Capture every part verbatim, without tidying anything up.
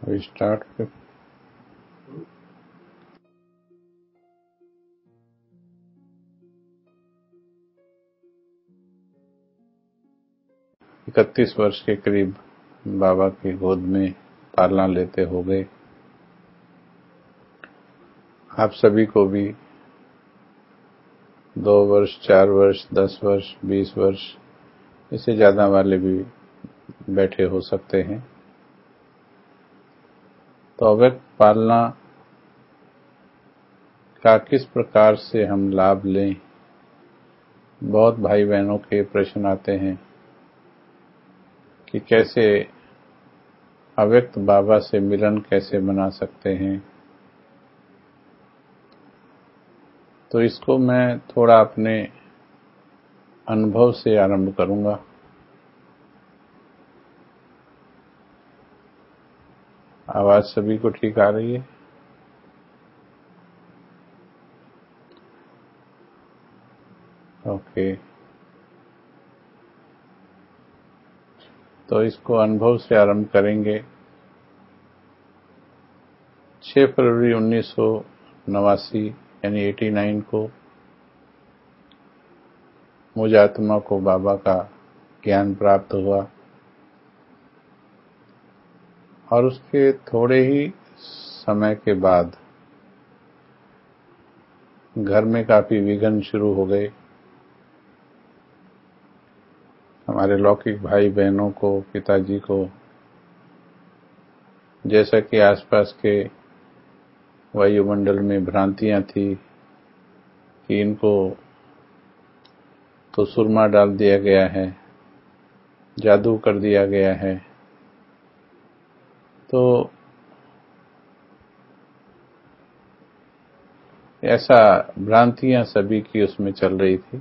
We start with इकतीस वर्ष के करीब बाबा की गोद में पालना लेते हो गए। आप सभी को भी दो वर्ष, चार वर्ष, दस वर्ष, बीस वर्ष, इससे ज्यादा वाले भी बैठे हो सकते हैं। तो अव्यक्त पालना का किस प्रकार से हम लाभ लें, बहुत भाई बहनों के प्रश्न आते हैं कि कैसे अव्यक्त बाबा से मिलन कैसे बना सकते हैं। तो इसको मैं थोड़ा अपने अनुभव से आरंभ करूंगा। आवाज सभी को ठीक आ रही है? ओके, तो इसको अनुभव से आरंभ करेंगे। छह फरवरी उन्नीस सौ नवासी यानी नवासी को मुझ आत्मा को बाबा का ज्ञान प्राप्त हुआ और उसके थोड़े ही समय के बाद घर में काफी विघ्न शुरू हो गए। हमारे लौकिक भाई बहनों को, पिताजी को, जैसा कि आसपास के वायुमंडल में भ्रांतियां थी कि इनको तो सुरमा डाल दिया गया है, जादू कर दिया गया है। तो ऐसा भ्रांतियां सभी की उसमें चल रही थी।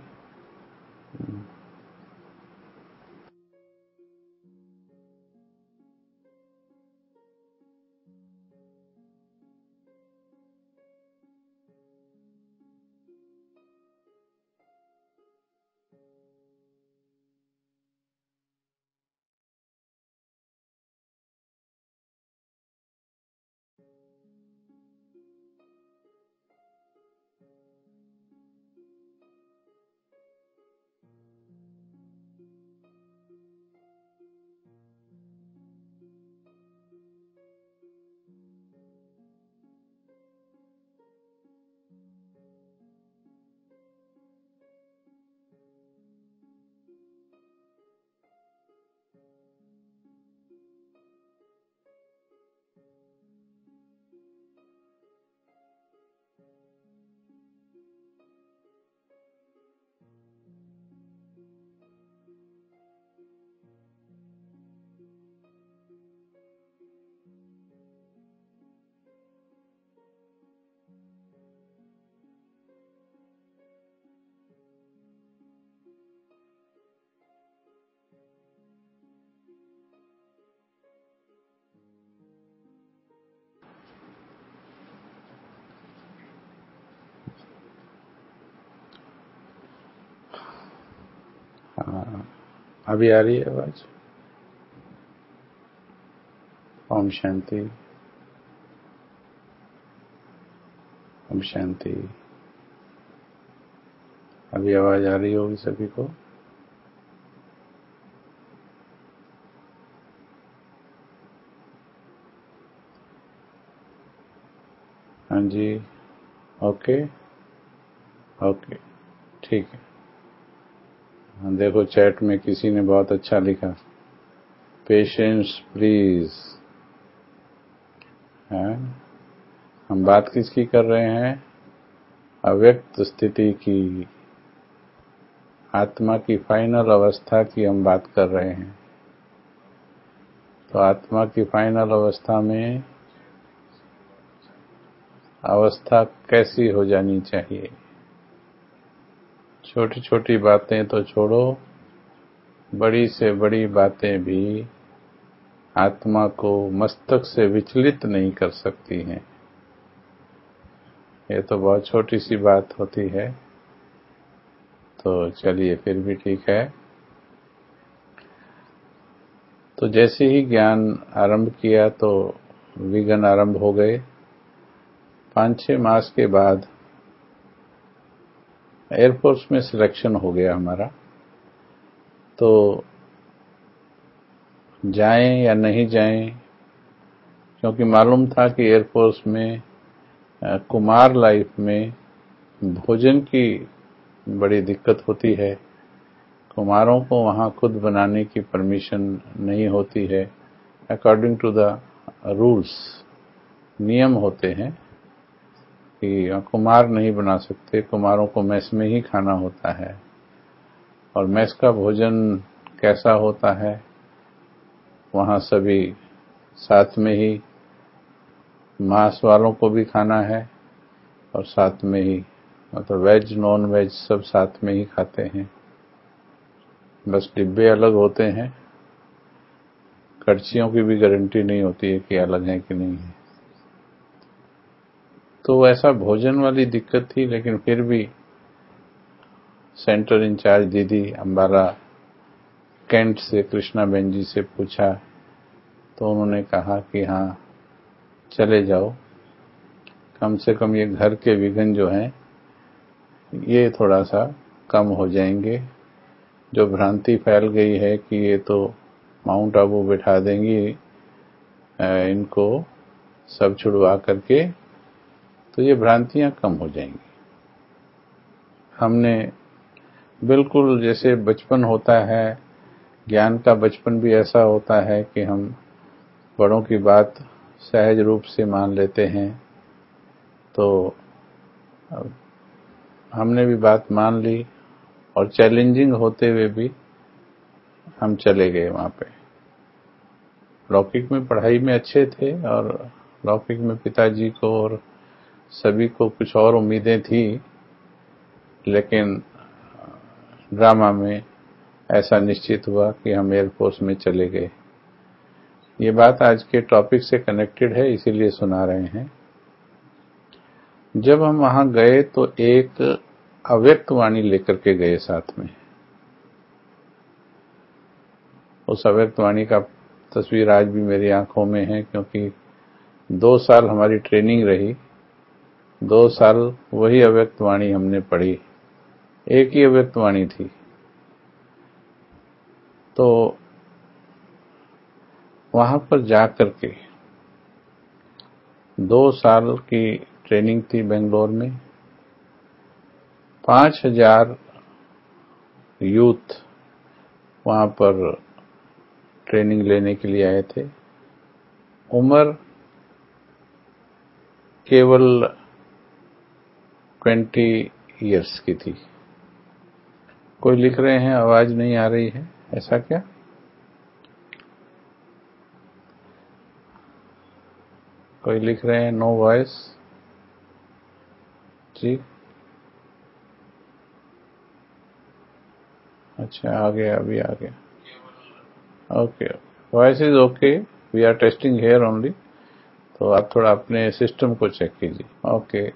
हाँ, अभी आ रही है आवाज? ओम शांति, ओम शांति। अभी आवाज आ रही होगी सभी को? हाँ जी, ओके ओके, ठीक है। हाँ, देखो चैट में किसी ने बहुत अच्छा लिखा, पेशेंस प्लीज। है, हम बात किसकी कर रहे हैं? अव्यक्त स्थिति की, आत्मा की फाइनल अवस्था की हम बात कर रहे हैं। तो आत्मा की फाइनल अवस्था में अवस्था कैसी हो जानी चाहिए? छोटी छोटी बातें तो छोड़ो, बड़ी से बड़ी बातें भी आत्मा को मस्तक से विचलित नहीं कर सकती हैं। ये तो बहुत छोटी सी बात होती है। तो चलिए फिर भी ठीक है। तो जैसे ही ज्ञान आरंभ किया तो विघन आरंभ हो गए। पाँच छः मास के बाद एयरफोर्स में सिलेक्शन हो गया हमारा। तो जाएं या नहीं जाएं, क्योंकि मालूम था कि एयरफोर्स में कुमार लाइफ में भोजन की बड़ी दिक्कत होती है। कुमारों को वहां खुद बनाने की परमिशन नहीं होती है। अकॉर्डिंग टू द रूल्स, नियम होते हैं कि कुमार नहीं बना सकते, कुमारों को मेस में ही खाना होता है। और मेस का भोजन कैसा होता है, वहां सभी साथ में ही, मांस वालों को भी खाना है और साथ में ही, मतलब वेज नॉन वेज सब साथ में ही खाते हैं। बस डिब्बे अलग होते हैं। कड़छियों की भी गारंटी नहीं होती है कि अलग है कि नहीं है। तो ऐसा भोजन वाली दिक्कत थी, लेकिन फिर भी सेंटर इंचार्ज दीदी अंबाला कैंट से कृष्णा बेन जी से पूछा, तो उन्होंने कहा कि हाँ चले जाओ, कम से कम ये घर के विघन जो हैं ये थोड़ा सा कम हो जाएंगे। जो भ्रांति फैल गई है कि ये तो माउंट आबू बैठा देंगी इनको सब छुड़वा करके, तो ये भ्रांतियां कम हो जाएंगी। हमने बिल्कुल जैसे बचपन होता है, ज्ञान का बचपन भी ऐसा होता है कि हम बड़ों की बात सहज रूप से मान लेते हैं। तो हमने भी बात मान ली और चैलेंजिंग होते हुए भी हम चले गए वहां पे। लौकिक में पढ़ाई में अच्छे थे और लौकिक में पिताजी को और सभी को कुछ और उम्मीदें थी, लेकिन ड्रामा में ऐसा निश्चित हुआ कि हम एयरफोर्स में चले गए। ये बात आज के टॉपिक से कनेक्टेड है, इसीलिए सुना रहे हैं। जब हम वहां गए तो एक अव्यक्त वाणी लेकर के गए साथ में। उस अव्यक्त वाणी का तस्वीर आज भी मेरी आंखों में है, क्योंकि दो साल हमारी ट्रेनिंग रही, दो साल वही अव्यक्त वाणी हमने पढ़ी, एक ही अव्यक्त वाणी थी। तो वहां पर जाकर के दो साल की ट्रेनिंग थी बेंगलोर में। पांच हजार यूथ वहां पर ट्रेनिंग लेने के लिए आए थे। उम्र केवल ट्वेंटी इयर्स की थी। कोई लिख रहे हैं आवाज नहीं आ रही है, ऐसा क्या? कोई लिख रहे हैं नो वॉइस जी। अच्छा आ गया, अभी आ गया। Okay, voice is okay, we are testing here only. तो आप थोड़ा अपने सिस्टम को चेक कीजिए। ओके,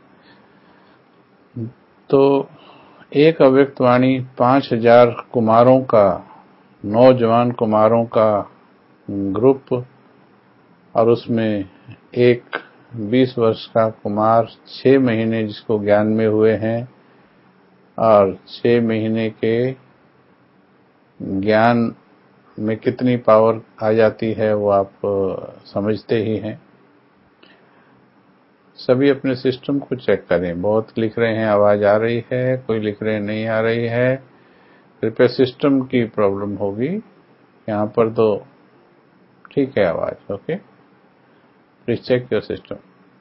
तो एक अव्यक्त वाणी पांच हजार कुमारों का, नौजवान कुमारों का ग्रुप, और उसमें एक बीस वर्ष का कुमार छह महीने जिसको ज्ञान में हुए हैं, और छह महीने के ज्ञान में कितनी पावर आ जाती है वो आप समझते ही हैं। सभी अपने सिस्टम को चेक करें। बहुत लिख रहे हैं आवाज आ रही है, कोई लिख रहे हैं नहीं आ रही है। कृपया सिस्टम की प्रॉब्लम होगी। यहाँ पर तो ठीक है आवाज। Okay, please check your system.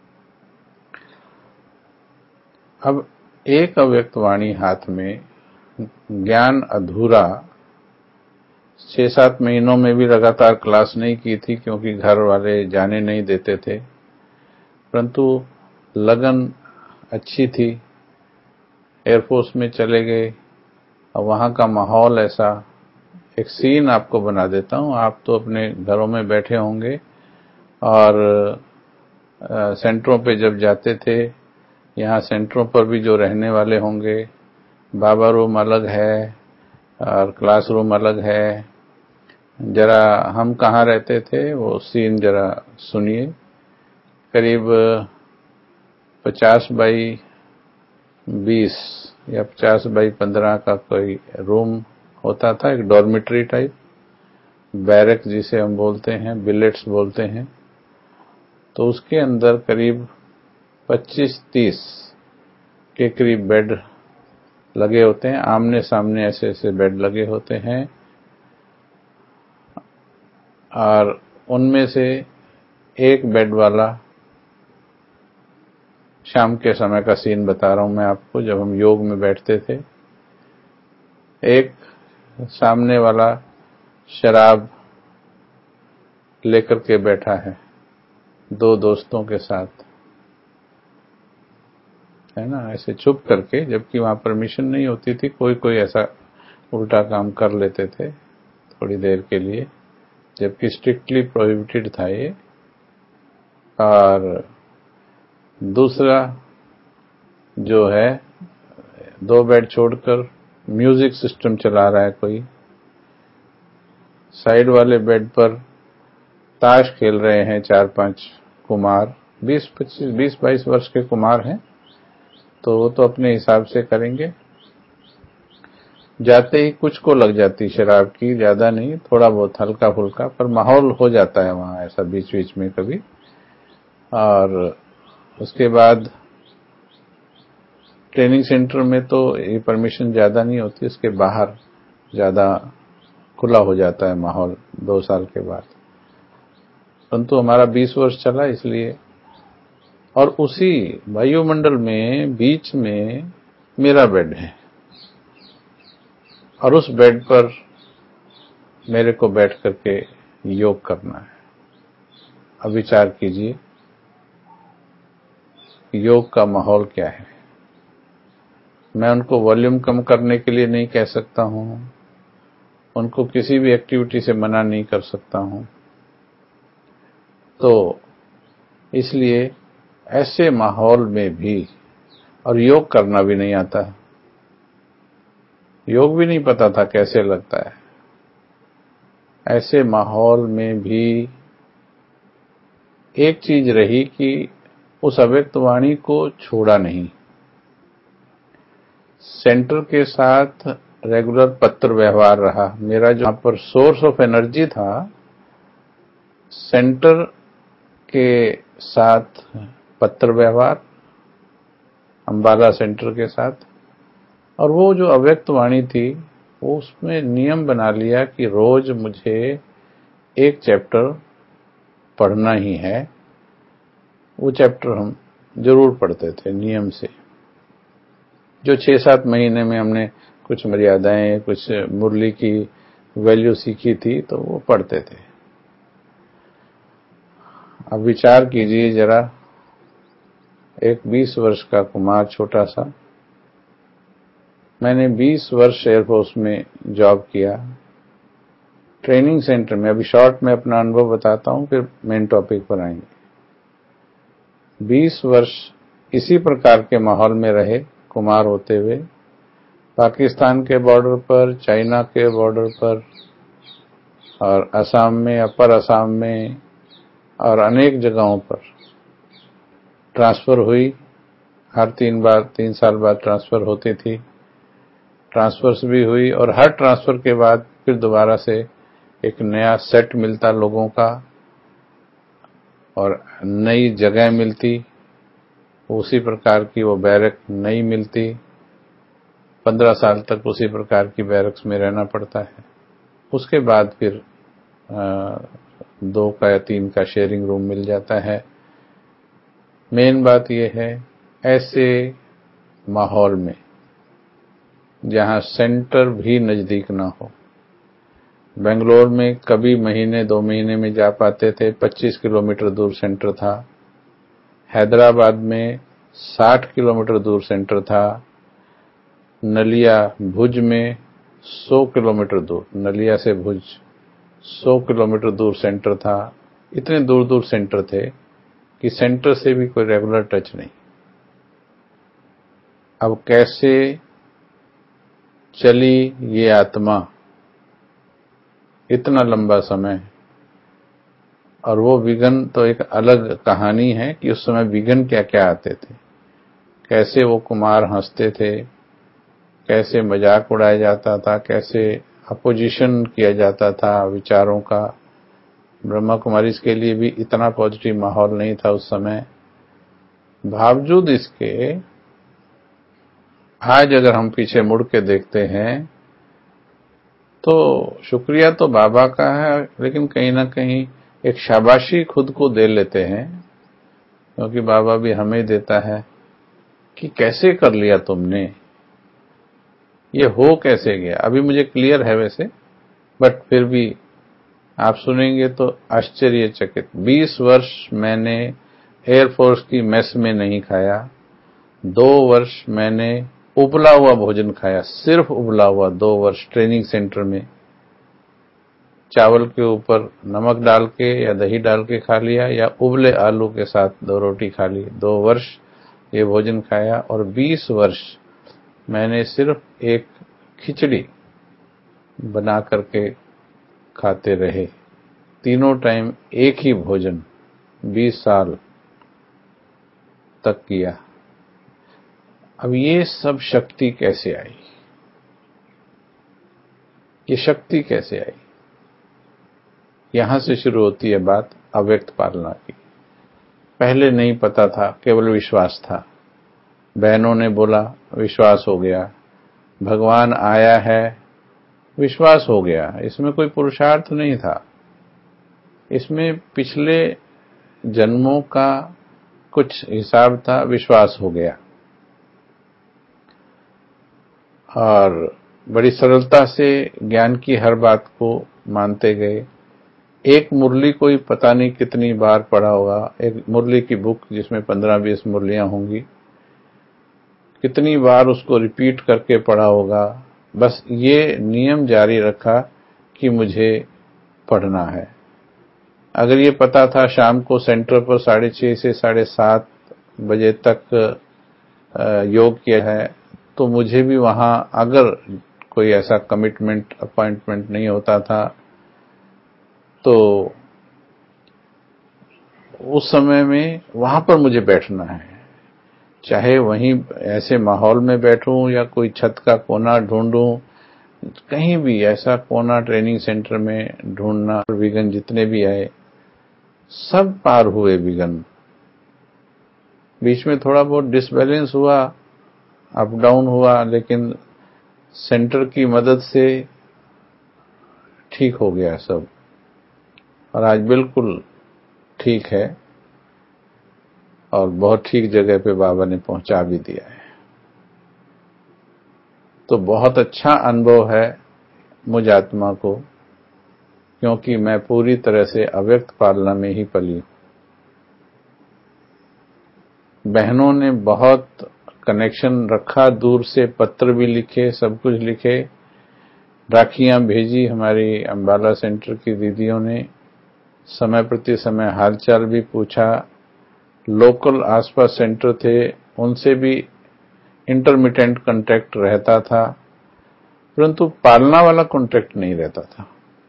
अब एक अव्यक्त वाणी हाथ में, ज्ञान अधूरा, छह सात महीनों में भी लगातार क्लास नहीं की थी क्योंकि घर वाले जाने नहीं देते थे, परंतु लगन अच्छी थी। एयरफोर्स में चले गए और वहां का माहौल ऐसा, एक सीन आपको बना देता हूं। आप तो अपने घरों में बैठे होंगे और आ, सेंटरों पे जब जाते थे, यहाँ सेंटरों पर भी जो रहने वाले होंगे, बाबा रूम अलग है और क्लासरूम अलग है। जरा हम कहाँ रहते थे वो सीन जरा सुनिए। करीब पचास बाई बीस या पचास बाई पंद्रह का कोई रूम होता था, एक डॉर्मिटरी टाइप, बैरक जिसे हम बोलते हैं, बिलेट्स बोलते हैं। तो उसके अंदर करीब पच्चीस तीस के करीब बेड लगे होते हैं, आमने सामने ऐसे ऐसे बेड लगे होते हैं, और उनमें से एक बेड वाला, शाम के समय का सीन बता रहा हूं मैं आपको, जब हम योग में बैठते थे, एक सामने वाला शराब लेकर के बैठा है दो दोस्तों के साथ, है ना, ऐसे छुप करके, जबकि वहां परमिशन नहीं होती थी। कोई कोई ऐसा उल्टा काम कर लेते थे थोड़ी देर के लिए, जबकि स्ट्रिक्टली प्रोहिबिटेड था ये। और दूसरा जो है, दो बेड छोड़कर म्यूजिक सिस्टम चला रहा है कोई, साइड वाले बेड पर ताश खेल रहे हैं चार पांच कुमार, बीस पच्चीस बीस बाईस वर्ष के कुमार हैं, तो वो तो अपने हिसाब से करेंगे। जाते ही कुछ को लग जाती शराब की, ज्यादा नहीं, थोड़ा बहुत हल्का फुल्का, पर माहौल हो जाता है वहां ऐसा बीच बीच में कभी। और उसके बाद ट्रेनिंग सेंटर में तो ये परमिशन ज्यादा नहीं होती, उसके बाहर ज्यादा खुला हो जाता है माहौल दो साल के बाद। परंतु हमारा बीस वर्ष चला इसलिए, और उसी वायुमंडल में बीच में मेरा बेड है, और उस बेड पर मेरे को बैठ करके योग करना है। अब विचार कीजिए, योग का माहौल क्या है। मैं उनको वॉल्यूम कम करने के लिए नहीं कह सकता हूं, उनको किसी भी एक्टिविटी से मना नहीं कर सकता हूं। तो इसलिए ऐसे माहौल में भी, और योग करना भी नहीं आता, योग भी नहीं पता था कैसे लगता है, ऐसे माहौल में भी एक चीज रही कि उस अव्यक्त वाणी को छोड़ा नहीं। सेंटर के साथ रेगुलर पत्र व्यवहार रहा मेरा, जो यहाँ पर सोर्स ऑफ एनर्जी था, सेंटर के साथ पत्र व्यवहार, अंबाला सेंटर के साथ, और वो जो अव्यक्त वाणी थी, वो उसमें नियम बना लिया कि रोज मुझे एक चैप्टर पढ़ना ही है। वो चैप्टर हम जरूर पढ़ते थे नियम से, जो छह सात महीने में हमने कुछ मर्यादाएं, कुछ मुरली की वैल्यू सीखी थी, तो वो पढ़ते थे। अब विचार कीजिए जरा, एक बीस वर्ष का कुमार छोटा सा, मैंने बीस वर्ष एयरफोर्स में जॉब किया, ट्रेनिंग सेंटर में। अभी शॉर्ट में अपना अनुभव बताता हूं, फिर मेन टॉपिक पर आएंगे। बीस वर्ष इसी प्रकार के माहौल में रहे कुमार होते हुए, पाकिस्तान के बॉर्डर पर, चाइना के बॉर्डर पर, और असम में, अपर असम में, और अनेक जगहों पर ट्रांसफर हुई। हर तीन बार तीन साल बाद ट्रांसफर होती थी, ट्रांसफर्स भी हुई, और हर ट्रांसफर के बाद फिर दोबारा से एक नया सेट मिलता लोगों का, और नई जगह मिलती, उसी प्रकार की वो बैरक नई मिलती। पंद्रह साल तक उसी प्रकार की बैरक्स में रहना पड़ता है। उसके बाद फिर आ, दो का या तीन का शेयरिंग रूम मिल जाता है। मेन बात यह है, ऐसे माहौल में जहां सेंटर भी नजदीक ना हो, बेंगलोर में कभी महीने दो महीने में जा पाते थे, पच्चीस किलोमीटर दूर सेंटर था। हैदराबाद में साठ किलोमीटर दूर सेंटर था। नलिया भुज में सौ किलोमीटर दूर, नलिया से भुज सौ किलोमीटर दूर सेंटर था। इतने दूर दूर सेंटर थे कि सेंटर से भी कोई रेगुलर टच नहीं। अब कैसे चली ये आत्मा इतना लंबा समय, और वो विघन तो एक अलग कहानी है कि उस समय विघन क्या क्या आते थे, कैसे वो कुमार हंसते थे, कैसे मजाक उड़ाया जाता था, कैसे अपोजिशन किया जाता था विचारों का। ब्रह्मा कुमारी के लिए भी इतना पॉजिटिव माहौल नहीं था उस समय। बावजूद इसके आज अगर हम पीछे मुड़ के देखते हैं तो शुक्रिया तो बाबा का है, लेकिन कहीं ना कहीं एक शाबाशी खुद को दे लेते हैं, क्योंकि बाबा भी हमें देता है कि कैसे कर लिया तुमने, ये हो कैसे गया। अभी मुझे क्लियर है वैसे, बट फिर भी आप सुनेंगे तो आश्चर्यचकित। बीस वर्ष मैंने एयरफोर्स की मेस में नहीं खाया, दो वर्ष मैंने उबला हुआ भोजन खाया, सिर्फ उबला हुआ, दो वर्ष ट्रेनिंग सेंटर में चावल के ऊपर नमक डाल के या दही डाल के खा लिया, या उबले आलू के साथ दो रोटी खा ली। दो वर्ष ये भोजन खाया, और बीस वर्ष मैंने सिर्फ एक खिचड़ी बना करके खाते रहे, तीनों टाइम एक ही भोजन, बीस साल तक किया। अब ये सब शक्ति कैसे आई, ये शक्ति कैसे आई? यहां से शुरू होती है बात अव्यक्त पालना की। पहले नहीं पता था, केवल विश्वास था। बहनों ने बोला, विश्वास हो गया। भगवान आया है, विश्वास हो गया। इसमें कोई पुरुषार्थ नहीं था, इसमें पिछले जन्मों का कुछ हिसाब था, विश्वास हो गया। और बड़ी सरलता से ज्ञान की हर बात को मानते गए। एक मुरली कोई पता नहीं कितनी बार पढ़ा होगा, एक मुरली की बुक जिसमें पंद्रह बीस मुरलियां होंगी, कितनी बार उसको रिपीट करके पढ़ा होगा। बस ये नियम जारी रखा कि मुझे पढ़ना है। अगर ये पता था शाम को सेंटर पर साढ़े छह से साढ़े सात बजे तक योग किया है, तो मुझे भी वहां, अगर कोई ऐसा कमिटमेंट अपॉइंटमेंट नहीं होता था, तो उस समय में वहां पर मुझे बैठना है। चाहे वहीं ऐसे माहौल में बैठूं या कोई छत का कोना ढूंढूं, कहीं भी ऐसा कोना ट्रेनिंग सेंटर में ढूंढना। विघन जितने भी आए सब पार हुए विघन। बीच में थोड़ा बहुत डिसबैलेंस हुआ, अप डाउन हुआ, लेकिन सेंटर की मदद से ठीक हो गया सब, और आज बिल्कुल ठीक है, और बहुत ठीक जगह पे बाबा ने पहुंचा भी दिया है। तो बहुत अच्छा अनुभव है मुझ आत्मा को, क्योंकि मैं पूरी तरह से अव्यक्त पालना में ही पली हूं। बहनों ने बहुत कनेक्शन रखा, दूर से पत्र भी लिखे, सब कुछ लिखे, राखियां भेजी हमारी अंबाला सेंटर की दीदियों ने, समय प्रति समय हालचाल भी पूछा। लोकल आसपास सेंटर थे, उनसे भी इंटरमिटेंट कांटेक्ट रहता था, परंतु पालना वाला कांटेक्ट नहीं रहता था।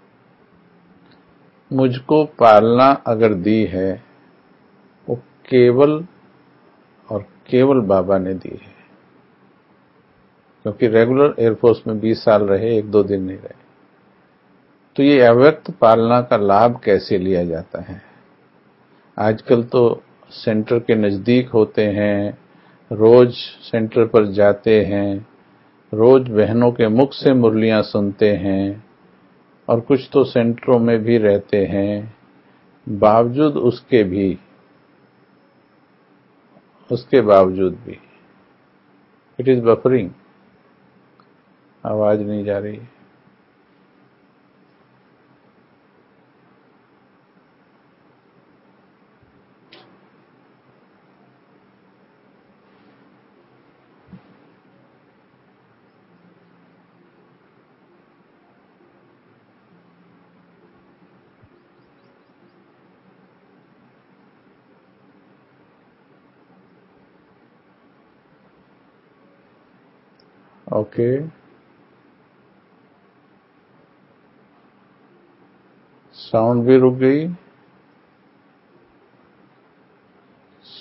मुझको पालना अगर दी है वो केवल और केवल बाबा ने दी है, क्योंकि रेगुलर एयरफोर्स में बीस साल रहे, एक दो दिन नहीं रहे। तो ये अव्यक्त पालना का लाभ कैसे लिया जाता है? आजकल तो सेंटर के नजदीक होते हैं, रोज सेंटर पर जाते हैं, रोज बहनों के मुख से मुरलियां सुनते हैं, और कुछ तो सेंटरों में भी रहते हैं। बावजूद उसके भी उसके बावजूद भी इट इज बफरिंग, आवाज नहीं जा रही। ओके, साउंड भी रुक गई।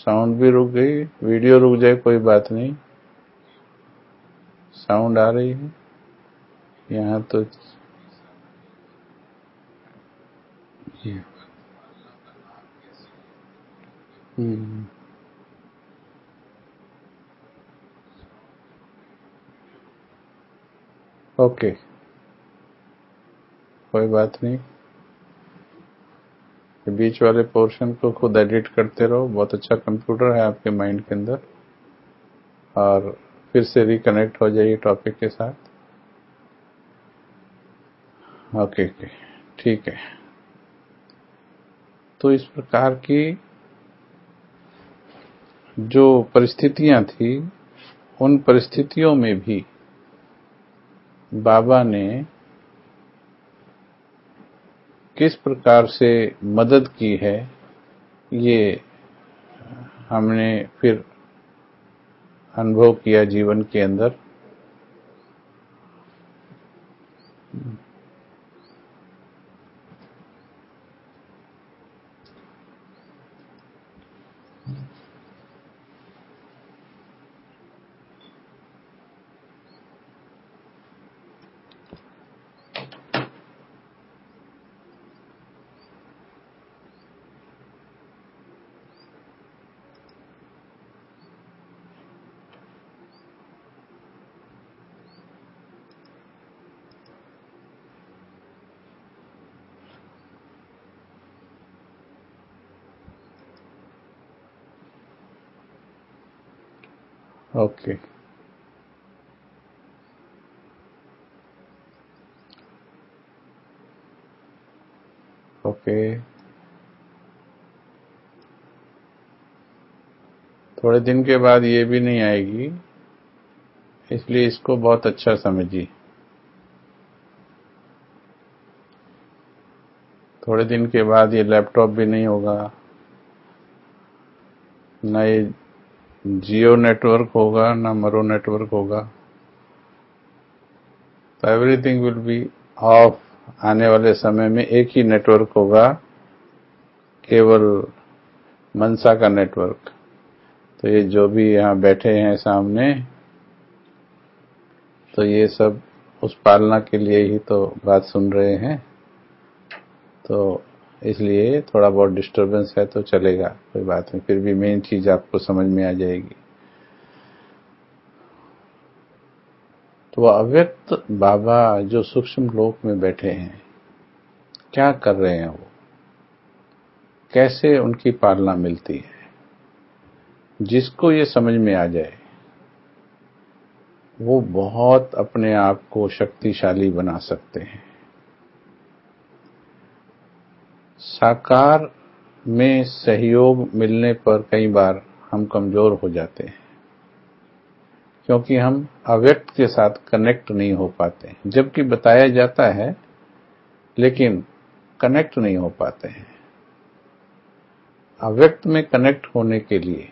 साउंड भी रुक गई, वीडियो रुक जाए कोई बात नहीं, साउंड आ रही है यहाँ तो। हम्म, ओके, कोई बात नहीं, बीच वाले पोर्शन को खुद एडिट करते रहो। बहुत अच्छा कंप्यूटर है आपके माइंड के अंदर, और फिर से रिकनेक्ट हो जाइए टॉपिक के साथ। ओके ओके, ठीक है। तो इस प्रकार की जो परिस्थितियां थी, उन परिस्थितियों में भी बाबा ने किस प्रकार से मदद की है, ये हमने फिर अनुभव किया जीवन के अंदर। ओके, ओके, थोड़े दिन के बाद ये भी नहीं आएगी, इसलिए इसको बहुत अच्छा समझिए। थोड़े दिन के बाद ये लैपटॉप भी नहीं होगा, ना ये जियो नेटवर्क होगा, ना मरो नेटवर्क होगा, तो एवरीथिंग विल बी ऑफ। आने वाले समय में एक ही नेटवर्क होगा, केवल मनसा का नेटवर्क। तो ये जो भी यहाँ बैठे हैं सामने, तो ये सब उस पालना के लिए ही तो बात सुन रहे हैं, तो इसलिए थोड़ा बहुत डिस्टरबेंस है तो चलेगा, कोई बात नहीं, फिर भी मेन चीज आपको समझ में आ जाएगी। तो अव्यक्त बाबा जो सूक्ष्म लोक में बैठे हैं, क्या कर रहे हैं वो, कैसे उनकी पालना मिलती है, जिसको ये समझ में आ जाए वो बहुत अपने आप को शक्तिशाली बना सकते हैं। साकार में सहयोग मिलने पर कई बार हम कमजोर हो जाते हैं, क्योंकि हम अव्यक्त के साथ कनेक्ट नहीं हो पाते, जबकि बताया जाता है लेकिन कनेक्ट नहीं हो पाते हैं। अव्यक्त में कनेक्ट होने के लिए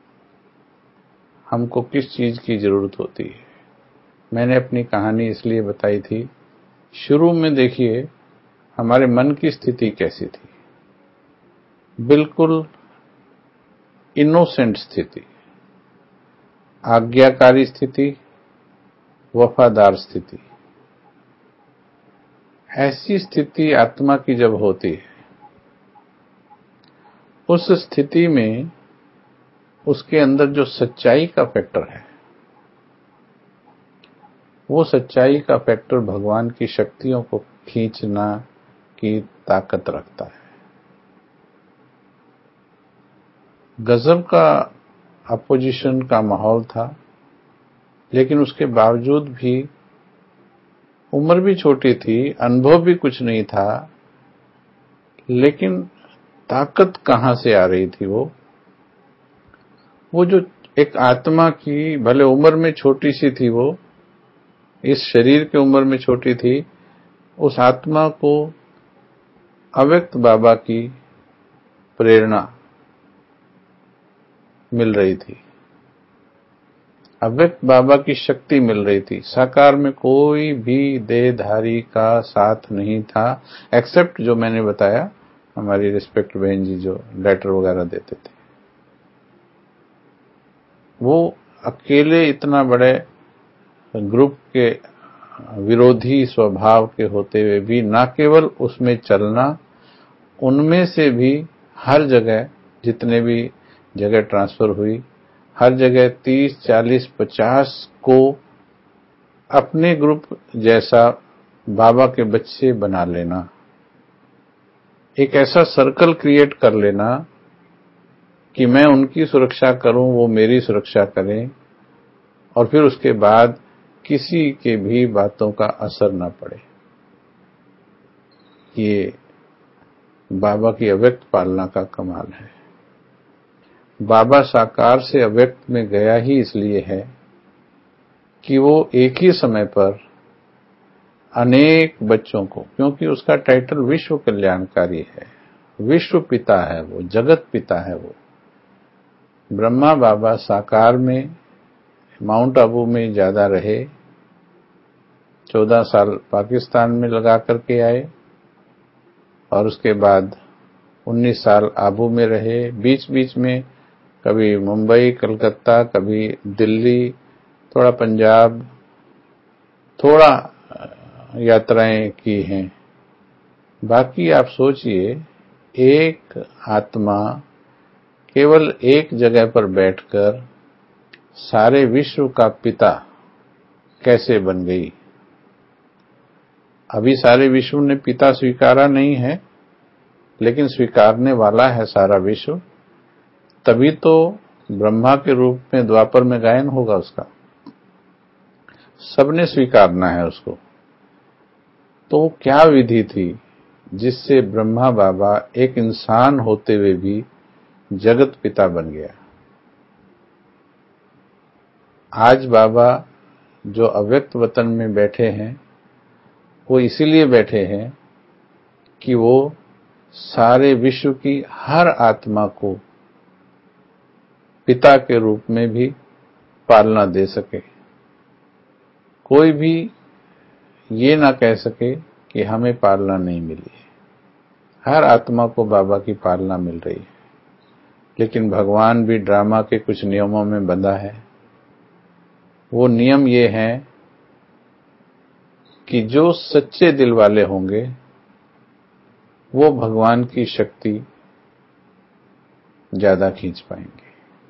हमको किस चीज की जरूरत होती है, मैंने अपनी कहानी इसलिए बताई थी। शुरू में देखिए हमारे मन की स्थिति कैसी थी, बिल्कुल इनोसेंट स्थिति, आज्ञाकारी स्थिति, वफादार स्थिति। ऐसी स्थिति आत्मा की जब होती है, उस स्थिति में उसके अंदर जो सच्चाई का फैक्टर है, वो सच्चाई का फैक्टर भगवान की शक्तियों को खींचना की ताकत रखता है। गजब का अपोजिशन का माहौल था, लेकिन उसके बावजूद भी उम्र भी छोटी थी, अनुभव भी कुछ नहीं था, लेकिन ताकत कहां से आ रही थी? वो वो जो एक आत्मा की, भले उम्र में छोटी सी थी, वो इस शरीर की उम्र में छोटी थी, उस आत्मा को अव्यक्त बाबा की प्रेरणा मिल रही थी, अव्यक्त बाबा की शक्ति मिल रही थी। साकार में कोई भी देहधारी का साथ नहीं था, एक्सेप्ट जो मैंने बताया, हमारी रिस्पेक्ट बहन जी जो लेटर वगैरह देते थे। वो अकेले इतना बड़े ग्रुप के विरोधी स्वभाव के होते हुए भी न केवल उसमें चलना, उनमें से भी हर जगह जितने भी जगह ट्रांसफर हुई, हर जगह तीस, चालीस, पचास को अपने ग्रुप जैसा बाबा के बच्चे बना लेना, एक ऐसा सर्कल क्रिएट कर लेना कि मैं उनकी सुरक्षा करूं, वो मेरी सुरक्षा करें, और फिर उसके बाद किसी के भी बातों का असर न पड़े। ये बाबा की अव्यक्त पालना का कमाल है। बाबा साकार से अव्यक्त में गया ही इसलिए है कि वो एक ही समय पर अनेक बच्चों को, क्योंकि उसका टाइटल विश्व कल्याणकारी है, विश्व पिता है, वो जगत पिता है। वो ब्रह्मा बाबा साकार में माउंट आबू में ज्यादा रहे, चौदह साल पाकिस्तान में लगा करके आए, और उसके बाद उन्नीस साल आबू में रहे। बीच बीच में कभी मुंबई, कलकत्ता, कभी दिल्ली, थोड़ा पंजाब, थोड़ा यात्राएं की हैं। बाकी आप सोचिए, एक आत्मा केवल एक जगह पर बैठकर सारे विश्व का पिता कैसे बन गई। अभी सारे विश्व ने पिता स्वीकारा नहीं है, लेकिन स्वीकारने वाला है सारा विश्व। तभी तो ब्रह्मा के रूप में द्वापर में गायन होगा उसका, सबने स्वीकारना है उसको। तो क्या विधि थी जिससे ब्रह्मा बाबा एक इंसान होते हुए भी जगत पिता बन गया। आज बाबा जो अव्यक्त वतन में बैठे हैं, वो इसीलिए बैठे हैं कि वो सारे विश्व की हर आत्मा को पिता के रूप में भी पालना दे सके। कोई भी ये ना कह सके कि हमें पालना नहीं मिली है। हर आत्मा को बाबा की पालना मिल रही है। लेकिन भगवान भी ड्रामा के कुछ नियमों में बंधा है। वो नियम ये हैं कि जो सच्चे दिल वाले होंगे वो भगवान की शक्ति ज्यादा खींच पाएंगे।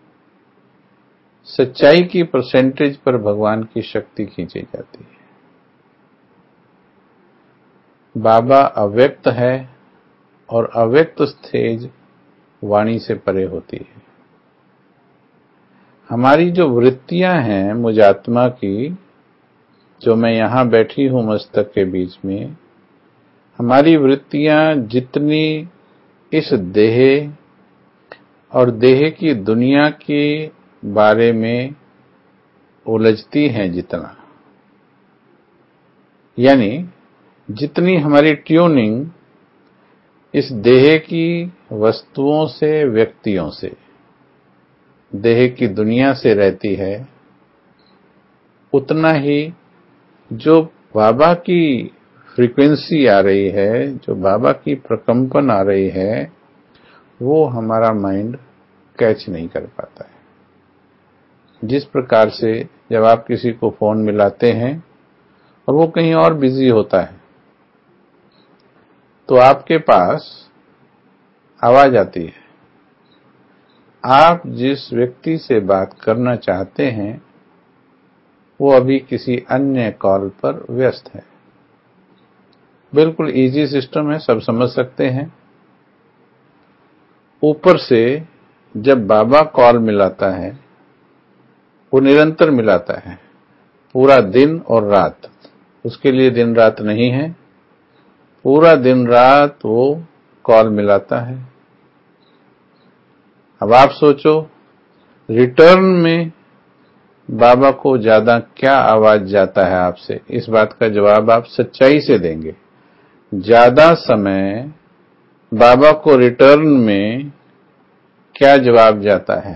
सच्चाई की परसेंटेज पर भगवान की शक्ति खींची जाती है। बाबा अव्यक्त है और अव्यक्त स्टेज वाणी से परे होती है। हमारी जो वृत्तियां हैं मुझ आत्मा की, जो मैं यहां बैठी हूं मस्तक के बीच में, हमारी वृत्तियां जितनी इस देह और देह की दुनिया के बारे में उलझती हैं, जितना यानी जितनी हमारी ट्यूनिंग इस देह की वस्तुओं से, व्यक्तियों से, देह की दुनिया से रहती है, उतना ही जो बाबा की फ्रीक्वेंसी आ रही है, जो बाबा की प्रकंपन आ रही है, वो हमारा माइंड कैच नहीं कर पाता है। जिस प्रकार से जब आप किसी को फोन मिलाते हैं और वो कहीं और बिजी होता है, तो आपके पास आवाज आती है। आप जिस व्यक्ति से बात करना चाहते हैं वो अभी किसी अन्य कॉल पर व्यस्त है। बिल्कुल इजी सिस्टम है, सब समझ सकते हैं। ऊपर से जब बाबा कॉल मिलाता है, वो निरंतर मिलाता है, पूरा दिन और रात। उसके लिए दिन रात नहीं है, पूरा दिन रात वो कॉल मिलाता है। अब आप सोचो, रिटर्न में बाबा को ज्यादा क्या आवाज जाता है आपसे? इस बात का जवाब आप सच्चाई से देंगे। ज्यादा समय बाबा को रिटर्न में क्या जवाब जाता है?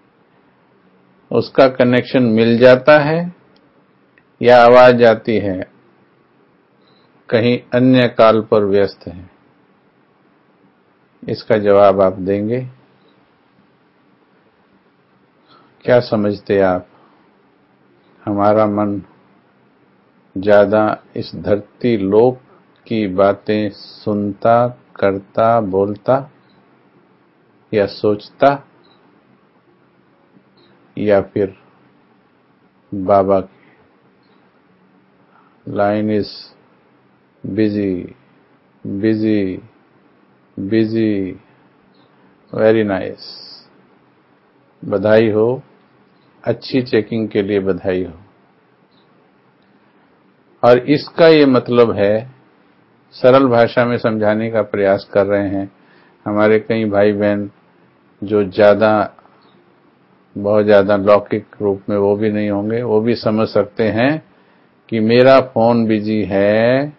उसका कनेक्शन मिल जाता है या आवाज आती है कहीं अन्य कॉल पर व्यस्त है? इसका जवाब आप देंगे। क्या समझते आप, हमारा मन ज्यादा इस धरती लोक की बातें सुनता, करता, बोलता या सोचता, या फिर बाबा की line is busy busy busy, very nice, बधाई हो, अच्छी चेकिंग के लिए बधाई हो। और इसका ये मतलब है, सरल भाषा में समझाने का प्रयास कर रहे हैं हमारे कई भाई बहन जो ज्यादा बहुत ज्यादा लौकिक रूप में वो भी नहीं होंगे, वो भी समझ सकते हैं कि मेरा फोन बिजी है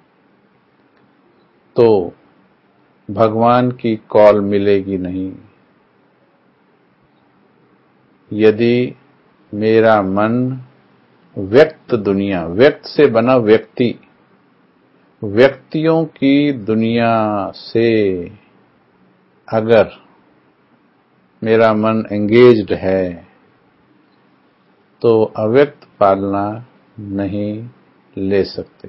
तो भगवान की कॉल मिलेगी नहीं। यदि मेरा मन व्यक्त दुनिया, व्यक्त से बना व्यक्ति, व्यक्तियों की दुनिया से अगर मेरा मन एंगेज्ड है तो अव्यक्त पालना नहीं ले सकते।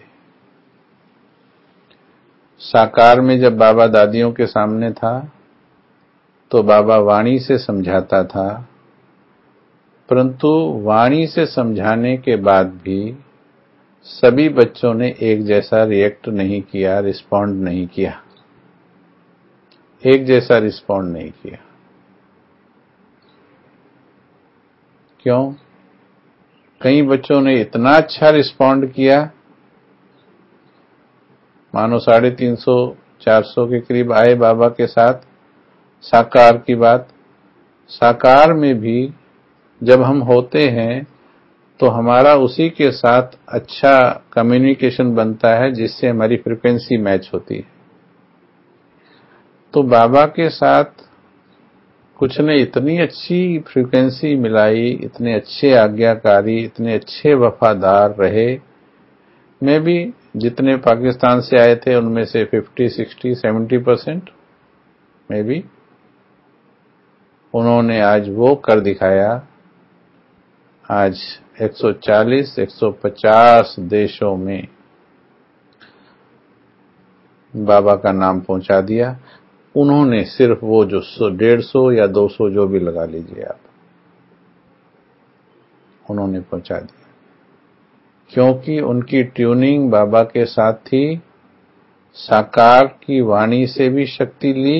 साकार में जब बाबा दादियों के सामने था तो बाबा वाणी से समझाता था, परंतु वाणी से समझाने के बाद भी सभी बच्चों ने एक जैसा रिएक्ट नहीं किया, रिस्पॉन्ड नहीं किया, एक जैसा रिस्पॉन्ड नहीं किया। क्यों? कई बच्चों ने इतना अच्छा रिस्पॉन्ड किया, मानो साढ़े तीन सौ चार सौ के करीब आए बाबा के साथ। साकार की बात, साकार में भी जब हम होते हैं तो हमारा उसी के साथ अच्छा कम्युनिकेशन बनता है जिससे हमारी फ्रीक्वेंसी मैच होती है। तो बाबा के साथ कुछ ने इतनी अच्छी फ्रीक्वेंसी मिलाई, इतने अच्छे आज्ञाकारी, इतने अच्छे वफादार रहे। मैं भी जितने पाकिस्तान से आए थे उनमें से पचास, साठ, सत्तर परसेंट में भी उन्होंने आज वो कर दिखाया। आज एक सौ चालीस, एक सौ पचास देशों में बाबा का नाम पहुंचा दिया। उन्होंने सिर्फ वो जो सौ, डेढ़ सौ या दो सौ जो भी लगा लीजिए आप, उन्होंने पहुंचा दिया, क्योंकि उनकी ट्यूनिंग बाबा के साथ थी। साकार की वाणी से भी शक्ति ली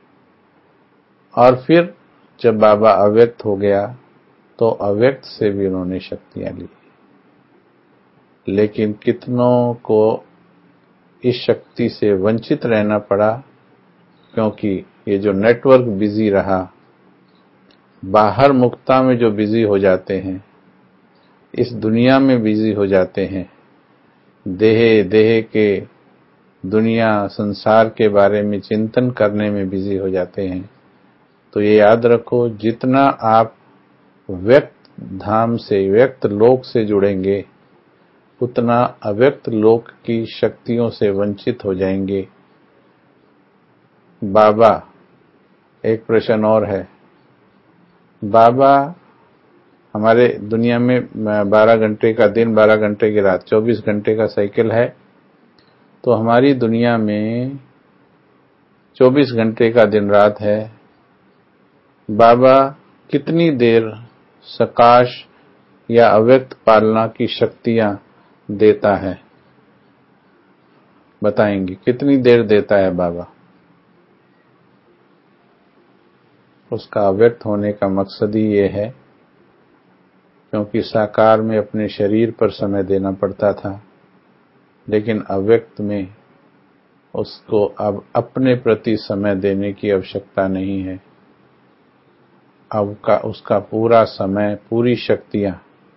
और फिर जब बाबा अव्यक्त हो गया तो अव्यक्त से भी उन्होंने शक्तियां ली। लेकिन कितनों को इस शक्ति से वंचित रहना पड़ा, क्योंकि ये जो नेटवर्क बिजी रहा, बाहर मुक्ता में जो बिजी हो जाते हैं, इस दुनिया में बिजी हो जाते हैं, देह देह के दुनिया संसार के बारे में चिंतन करने में बिजी हो जाते हैं, तो ये याद रखो, जितना आप व्यक्त धाम से, व्यक्त लोक से जुड़ेंगे, उतना अव्यक्त लोक की शक्तियों से वंचित हो जाएंगे। बाबा, एक प्रश्न और है, बाबा हमारे दुनिया में बारह घंटे का दिन, बारह घंटे की रात, चौबीस घंटे का साइकिल है, तो हमारी दुनिया में चौबीस घंटे का दिन रात है। बाबा कितनी देर सकाश या अव्यक्त पालना की शक्तियां देता है, बताएंगे कितनी देर देता है बाबा? उसका अव्यक्त होने का मकसद ही ये है, क्योंकि साकार में अपने शरीर पर समय देना पड़ता था, लेकिन अव्यक्त में उसको अब अपने प्रति समय देने की आवश्यकता नहीं है। अब का उसका पूरा समय, पूरी शक्तियां,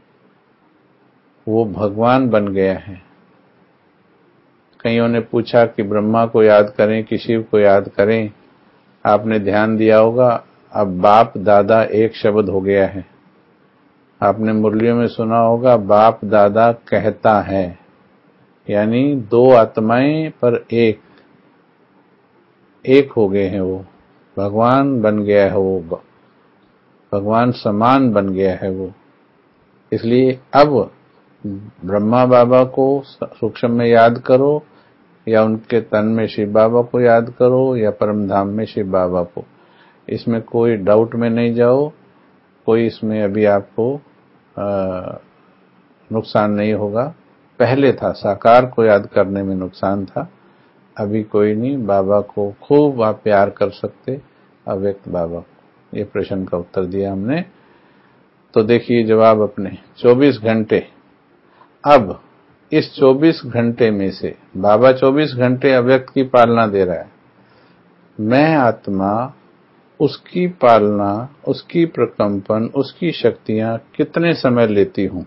वो भगवान बन गया है। कईयों ने पूछा कि ब्रह्मा को याद करें कि शिव को याद करें। आपने ध्यान दिया होगा, अब बाप दादा एक शब्द हो गया है। आपने मुरलियों में सुना होगा, बाप दादा कहता है, यानी दो आत्माएं पर एक एक हो गए हैं। वो भगवान बन गया है। वो भगवान समान बन गया है वो। इसलिए अब ब्रह्मा बाबा को सूक्ष्म में याद करो या उनके तन में शिव बाबा को याद करो या परम धाम में शिव बाबा को, इसमें कोई डाउट में नहीं जाओ, कोई इसमें अभी आपको आ, नुकसान नहीं होगा। पहले था साकार को याद करने में नुकसान था, अभी कोई नहीं। बाबा को खूब आप प्यार कर सकते, अव्यक्त बाबा को। ये प्रश्न का उत्तर दिया हमने। तो देखिए जवाब अपने चौबीस घंटे। अब इस चौबीस घंटे में से बाबा चौबीस घंटे अव्यक्त की पालना दे रहा है, मैं आत्मा उसकी पालना, उसकी प्रकंपन, उसकी शक्तियां कितने समय लेती हूं।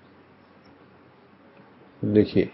लिखिए,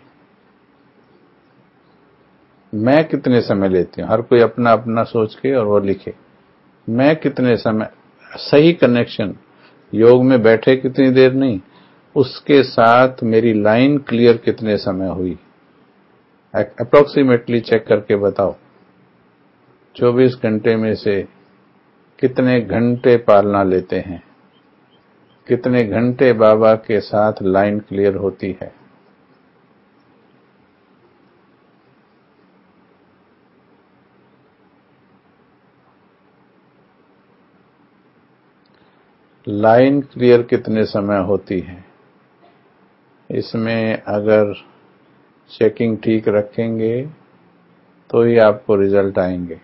मैं कितने समय लेती हूं। हर कोई अपना अपना सोच के और वो लिखे, मैं कितने समय। सही कनेक्शन, योग में बैठे कितनी देर नहीं, उसके साथ मेरी लाइन क्लियर कितने समय हुई, अप्रोक्सीमेटली चेक करके बताओ। चौबीस घंटे में से कितने घंटे पालना लेते हैं, कितने घंटे बाबा के साथ लाइन क्लियर होती है। लाइन क्लियर कितने समय होती है, इसमें अगर चेकिंग ठीक रखेंगे तो ही आपको रिजल्ट आएंगे।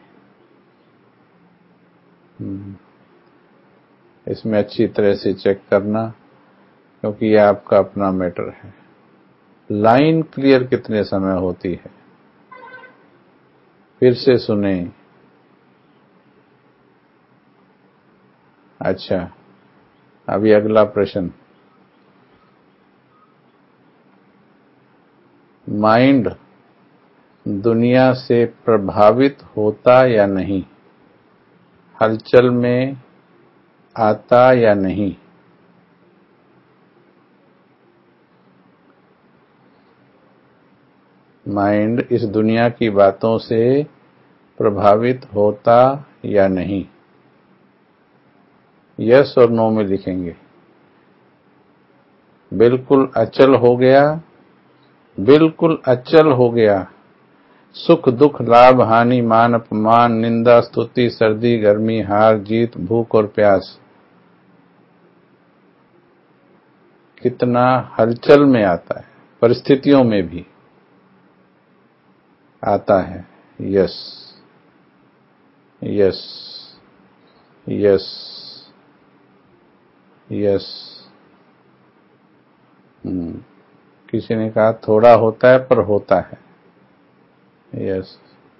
इसमें अच्छी तरह से चेक करना, क्योंकि ये आपका अपना मैटर है। लाइन क्लियर कितने समय होती है, फिर से सुने। अच्छा, अभी अगला प्रश्न, माइंड दुनिया से प्रभावित होता या नहीं, हलचल में आता या नहीं। माइंड इस दुनिया की बातों से प्रभावित होता या नहीं, यस और नो में लिखेंगे। बिल्कुल अचल हो गया, बिल्कुल अचल हो गया। सुख दुख लाभ हानि मान अपमान निंदा स्तुति सर्दी गर्मी हार जीत भूख और प्यास, कितना हलचल में आता है, परिस्थितियों में भी आता है। Yes yes yes yes. किसी ने कहा थोड़ा होता है पर होता है। यस।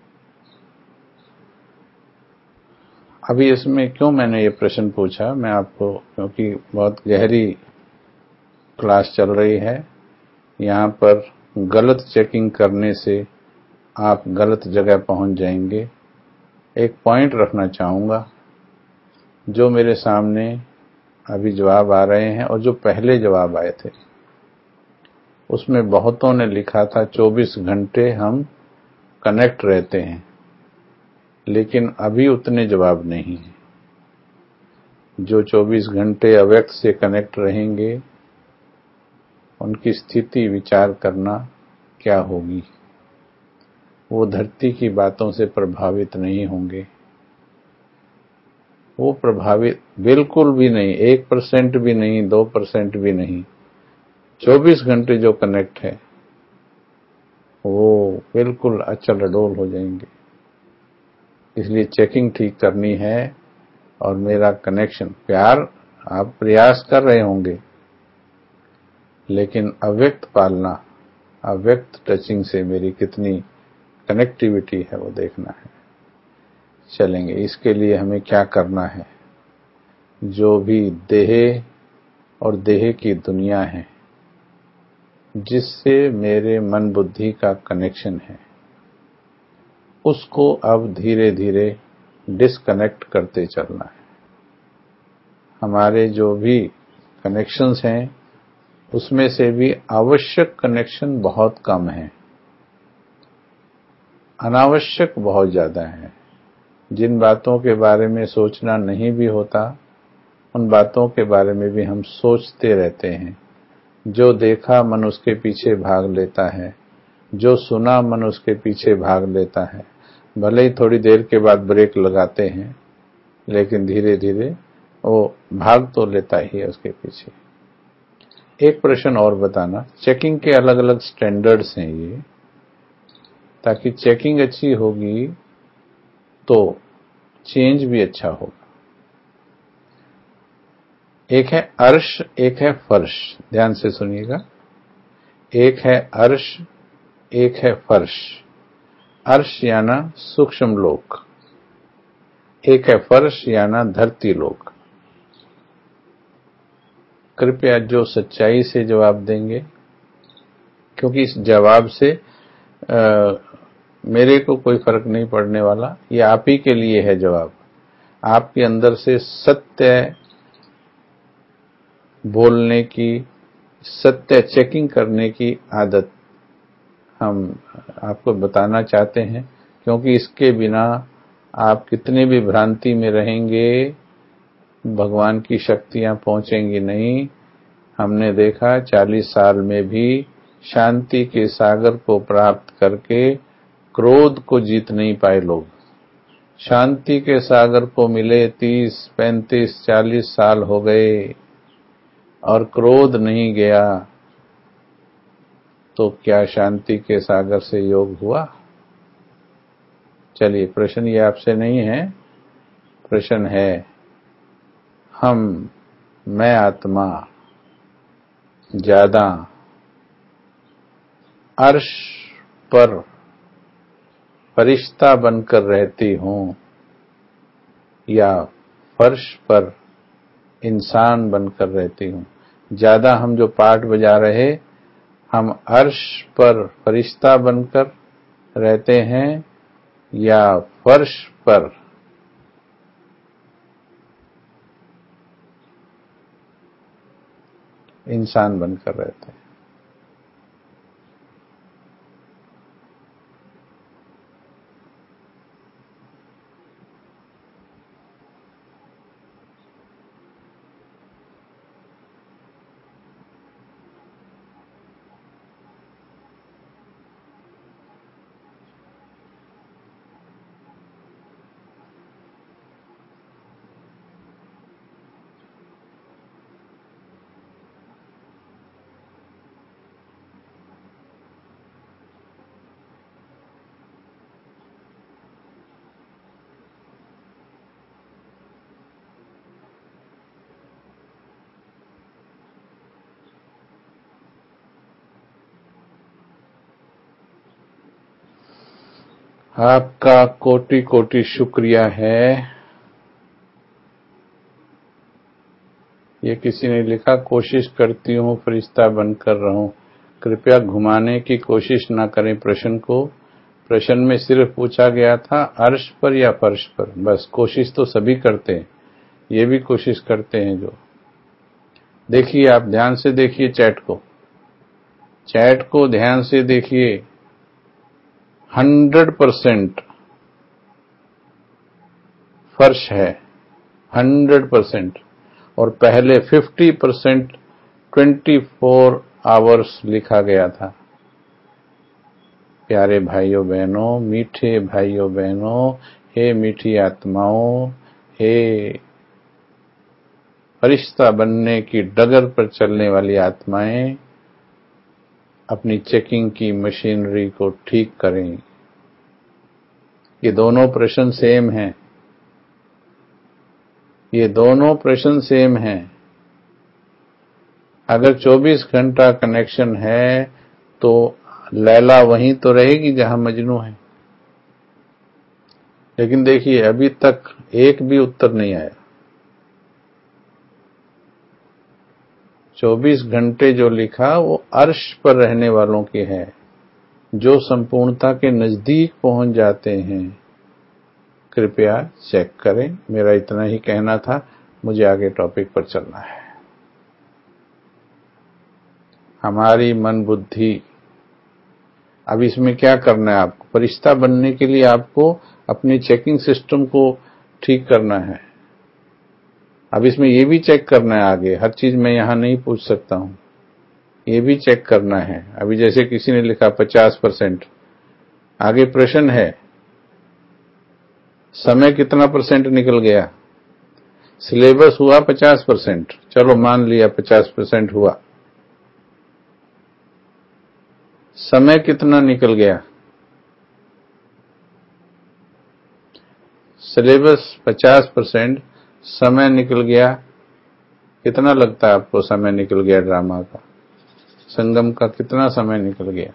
अभी इसमें क्यों मैंने ये प्रश्न पूछा, मैं आपको, क्योंकि बहुत गहरी क्लास चल रही है, यहाँ पर गलत चेकिंग करने से आप गलत जगह पहुंच जाएंगे। एक पॉइंट रखना चाहूंगा, जो मेरे सामने अभी जवाब आ रहे हैं और जो पहले जवाब आए थे, उसमें बहुतों ने लिखा था चौबीस घंटे हम कनेक्ट रहते हैं, लेकिन अभी उतने जवाब नहीं है। जो चौबीस घंटे अव्यक्त से कनेक्ट रहेंगे, उनकी स्थिति विचार करना क्या होगी। वो धरती की बातों से प्रभावित नहीं होंगे, वो प्रभावित बिल्कुल भी नहीं, एक परसेंट भी नहीं, दो परसेंट भी नहीं। चौबीस घंटे जो कनेक्ट है वो बिल्कुल अचल अडोल हो जाएंगे। इसलिए चेकिंग ठीक करनी है और मेरा कनेक्शन, प्यार आप प्रयास कर रहे होंगे, लेकिन अव्यक्त पालना, अव्यक्त टचिंग से मेरी कितनी कनेक्टिविटी है वो देखना है। चलेंगे, इसके लिए हमें क्या करना है। जो भी देह और देह की दुनिया है जिससे मेरे मन बुद्धि का कनेक्शन है, उसको अब धीरे धीरे डिस्कनेक्ट करते चलना है। हमारे जो भी कनेक्शंस हैं उसमें से भी आवश्यक कनेक्शन बहुत कम है, अनावश्यक बहुत ज्यादा है। जिन बातों के बारे में सोचना नहीं भी होता, उन बातों के बारे में भी हम सोचते रहते हैं। जो देखा मन उसके पीछे भाग लेता है, जो सुना मन उसके पीछे भाग लेता है। भले ही थोड़ी देर के बाद ब्रेक लगाते हैं, लेकिन धीरे धीरे वो भाग तो लेता ही है उसके पीछे। एक प्रश्न और बताना, चेकिंग के अलग अलग स्टैंडर्ड्स हैं ये, ताकि चेकिंग अच्छी होगी तो चेंज भी अच्छा होगा। एक है अर्श, एक है फर्श। ध्यान से सुनिएगा। एक है अर्श, एक है फर्श। अर्श याना सूक्ष्म लोक, एक है फर्श याना धरती लोक। कृपया जो सच्चाई से जवाब देंगे, क्योंकि इस जवाब से आ, मेरे को कोई फर्क नहीं पड़ने वाला, ये आप ही के लिए है जवाब। आपके अंदर से सत्य बोलने की, सत्य चेकिंग करने की आदत हम आपको बताना चाहते हैं, क्योंकि इसके बिना आप कितने भी भ्रांति में रहेंगे, भगवान की शक्तियां पहुंचेंगी नहीं। हमने देखा चालीस साल में भी शांति के सागर को प्राप्त करके क्रोध को जीत नहीं पाए लोग। शांति के सागर को मिले तीस पैंतीस चालीस साल हो गए और क्रोध नहीं गया, तो क्या शांति के सागर से योग हुआ? चलिए, प्रश्न ये आपसे नहीं है, प्रश्न है हम, मैं आत्मा ज्यादा अर्श पर फरिश्ता बनकर रहती हूं या फर्श पर इंसान बनकर रहती हूं? ज्यादा हम जो पाठ बजा रहे, हम अर्श पर फरिश्ता बनकर रहते हैं या फर्श पर इंसान बनकर रहते हैं? आपका कोटि कोटि शुक्रिया है। ये किसी ने लिखा, कोशिश करती हूँ फरिश्ता बनकर रहूं। कृपया घुमाने की कोशिश ना करें प्रश्न को। प्रश्न में सिर्फ पूछा गया था अर्श पर या फर्श पर, बस। कोशिश तो सभी करते हैं, ये भी कोशिश करते हैं जो। देखिए, आप ध्यान से देखिए चैट को, चैट को ध्यान से देखिए। हंड्रेड परसेंट फर्श है, हंड्रेड परसेंट, और पहले fifty percent twenty four hours लिखा गया था। प्यारे भाइयों बहनों, मीठे भाइयों बहनों, हे मीठी आत्माओं, हे फरिश्ता बनने की डगर पर चलने वाली आत्माएं, अपनी चेकिंग की मशीनरी को ठीक करें। ये दोनों प्रश्न सेम हैं, ये दोनों प्रश्न सेम हैं। अगर चौबीस घंटा कनेक्शन है तो लैला वहीं तो रहेगी जहां मजनू है। लेकिन देखिए, अभी तक एक भी उत्तर नहीं आया। चौबीस घंटे जो लिखा वो अर्श पर रहने वालों की है, जो संपूर्णता के नजदीक पहुंच जाते हैं। कृपया चेक करें। मेरा इतना ही कहना था, मुझे आगे टॉपिक पर चलना है। हमारी मन बुद्धि, अब इसमें क्या करना है आपको? फरिश्ता बनने के लिए आपको अपनी चेकिंग सिस्टम को ठीक करना है। अब इसमें ये भी चेक करना है आगे, हर चीज मैं यहां नहीं पूछ सकता हूं, ये भी चेक करना है। अभी जैसे किसी ने लिखा पचास परसेंट, आगे प्रश्न है समय कितना परसेंट निकल गया। सिलेबस हुआ पचास परसेंट, चलो मान लिया पचास परसेंट हुआ, समय कितना निकल गया। सिलेबस पचास परसेंट, समय निकल गया, कितना लगता है आपको समय निकल गया ड्रामा का, संगम का कितना समय निकल गया।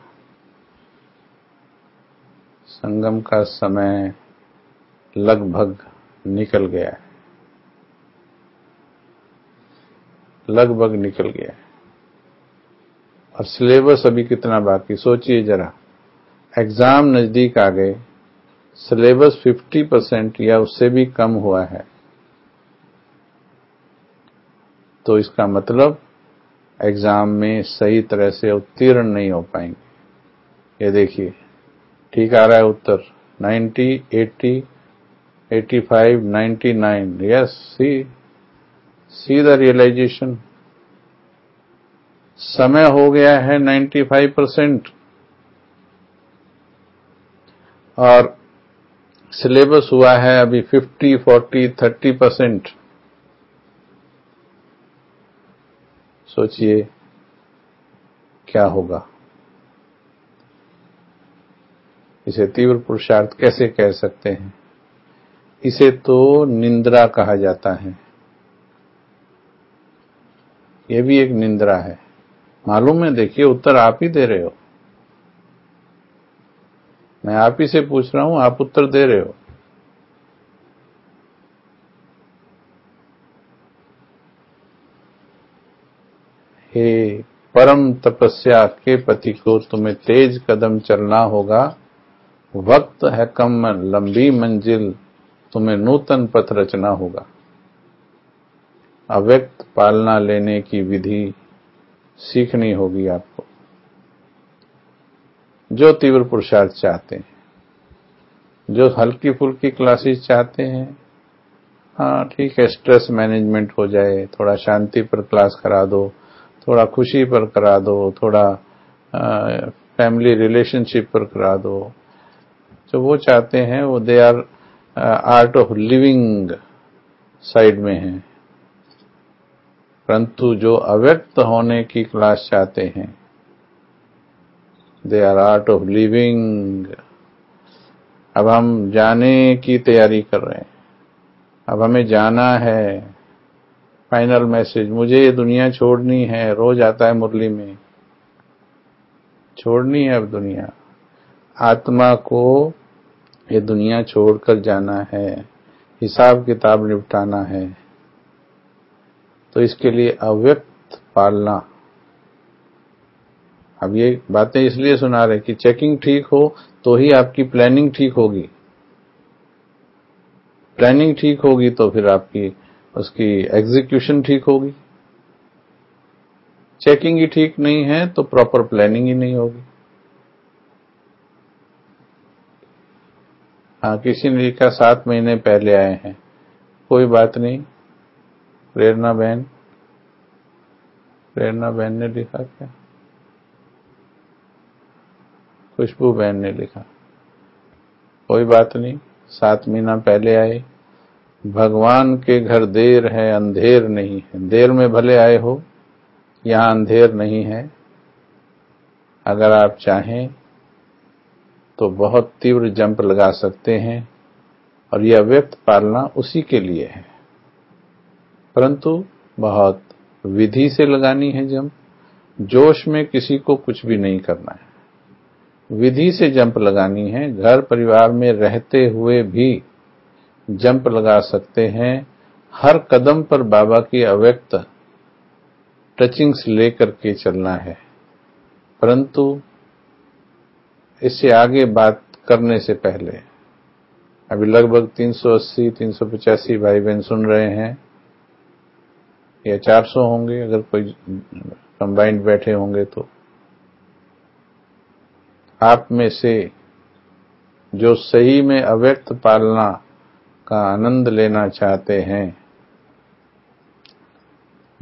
संगम का समय लगभग निकल गया है, लगभग निकल गया है। और सिलेबस अभी कितना बाकी, सोचिए जरा, एग्जाम नजदीक आ गए, सिलेबस पचास परसेंट या उससे भी कम हुआ है, तो इसका मतलब एग्जाम में सही तरह से उत्तीर्ण नहीं हो पाएंगे। ये देखिए ठीक आ रहा है उत्तर, नब्बे, अस्सी, पचासी, निन्यानवे, yes, see see the realisation. समय हो गया है पचानवे परसेंट और सिलेबस हुआ है अभी पचास, चालीस, तीस परसेंट। सोचिए क्या होगा। इसे तीव्र पुरुषार्थ कैसे कह सकते हैं, इसे तो निंद्रा कहा जाता है। यह भी एक निंद्रा है, मालूम है। देखिए उत्तर आप ही दे रहे हो, मैं आप ही से पूछ रहा हूं, आप उत्तर दे रहे हो। हे परम तपस्या के पति को, तुम्हें तेज कदम चलना होगा, वक्त है कम लंबी मंजिल, तुम्हें नूतन पथ रचना होगा। अव्यक्त पालना लेने की विधि सीखनी होगी आपको। जो तीव्र पुरुषार्थ चाहते हैं, जो हल्की फुल्की क्लासेस चाहते हैं, हाँ ठीक है, स्ट्रेस मैनेजमेंट हो जाए, थोड़ा शांति पर क्लास करा दो, थोड़ा खुशी पर करा दो, थोड़ा फैमिली रिलेशनशिप पर करा दो, जो वो चाहते हैं वो they are art of living side में है। परंतु जो अव्यक्त होने की क्लास चाहते हैं, they are art of living. अब हम जाने की तैयारी कर रहे हैं, अब हमें जाना है। फाइनल मैसेज, मुझे ये दुनिया छोड़नी है, रोज आता है मुरली में, छोड़नी है अब दुनिया। आत्मा को ये दुनिया छोड़कर जाना है, हिसाब किताब निपटाना है। तो इसके लिए अव्यक्त पालना। अब ये बातें इसलिए सुना रहे कि चेकिंग ठीक हो तो ही आपकी प्लानिंग ठीक होगी, प्लानिंग ठीक होगी तो फिर आपकी उसकी एग्जीक्यूशन ठीक होगी। चेकिंग ही ठीक नहीं है तो प्रॉपर प्लानिंग ही नहीं होगी। हाँ, किसी ने लिखा सात महीने पहले आए हैं, कोई बात नहीं। प्रेरणा बहन, प्रेरणा बहन ने लिखा क्या, खुशबू बहन ने लिखा, कोई बात नहीं, सात महीना पहले आए। भगवान के घर देर है अंधेर नहीं है, देर में भले आए हो, यहां अंधेर नहीं है। अगर आप चाहें तो बहुत तीव्र जंप लगा सकते हैं और यह अव्यक्त पालना उसी के लिए है, परंतु बहुत विधि से लगानी है जंप। जोश में किसी को कुछ भी नहीं करना है, विधि से जंप लगानी है। घर परिवार में रहते हुए भी जंप लगा सकते हैं, हर कदम पर बाबा की अव्यक्त टचिंग्स लेकर के चलना है। परंतु इससे आगे बात करने से पहले, अभी लगभग तीन सौ अस्सी, तीन सौ पचासी भाई बहन सुन रहे हैं, या चार सौ होंगे अगर कोई कंबाइंड बैठे होंगे तो। आप में से जो सही में अव्यक्त पालना का आनंद लेना चाहते हैं,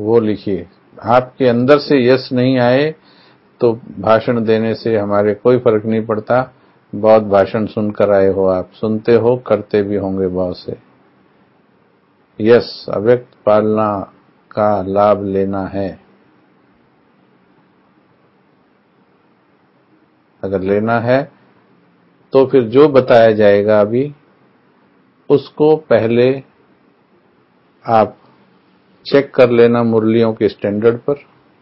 वो लिखिए। आपके अंदर से यस नहीं आए तो भाषण देने से हमारे कोई फर्क नहीं पड़ता। बहुत भाषण सुनकर आए हो, आप सुनते हो, करते भी होंगे बहुत से। यस, अव्यक्त पालना का लाभ लेना है। अगर लेना है तो फिर जो बताया जाएगा अभी उसको पहले आप चेक कर लेना मुरलियों के स्टैंडर्ड पर।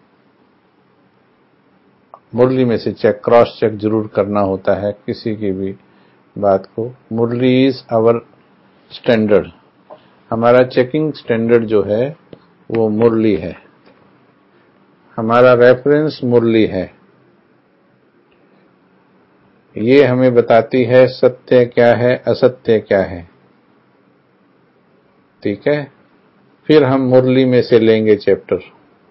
मुरली में से चेक, क्रॉस चेक जरूर करना होता है किसी की भी बात को। Murli is our standard. हमारा चेकिंग स्टैंडर्ड जो है वो मुरली है, हमारा रेफरेंस मुरली है। ये हमें बताती है सत्य क्या है, असत्य क्या है। ठीक है, फिर हम मुरली में से लेंगे चैप्टर।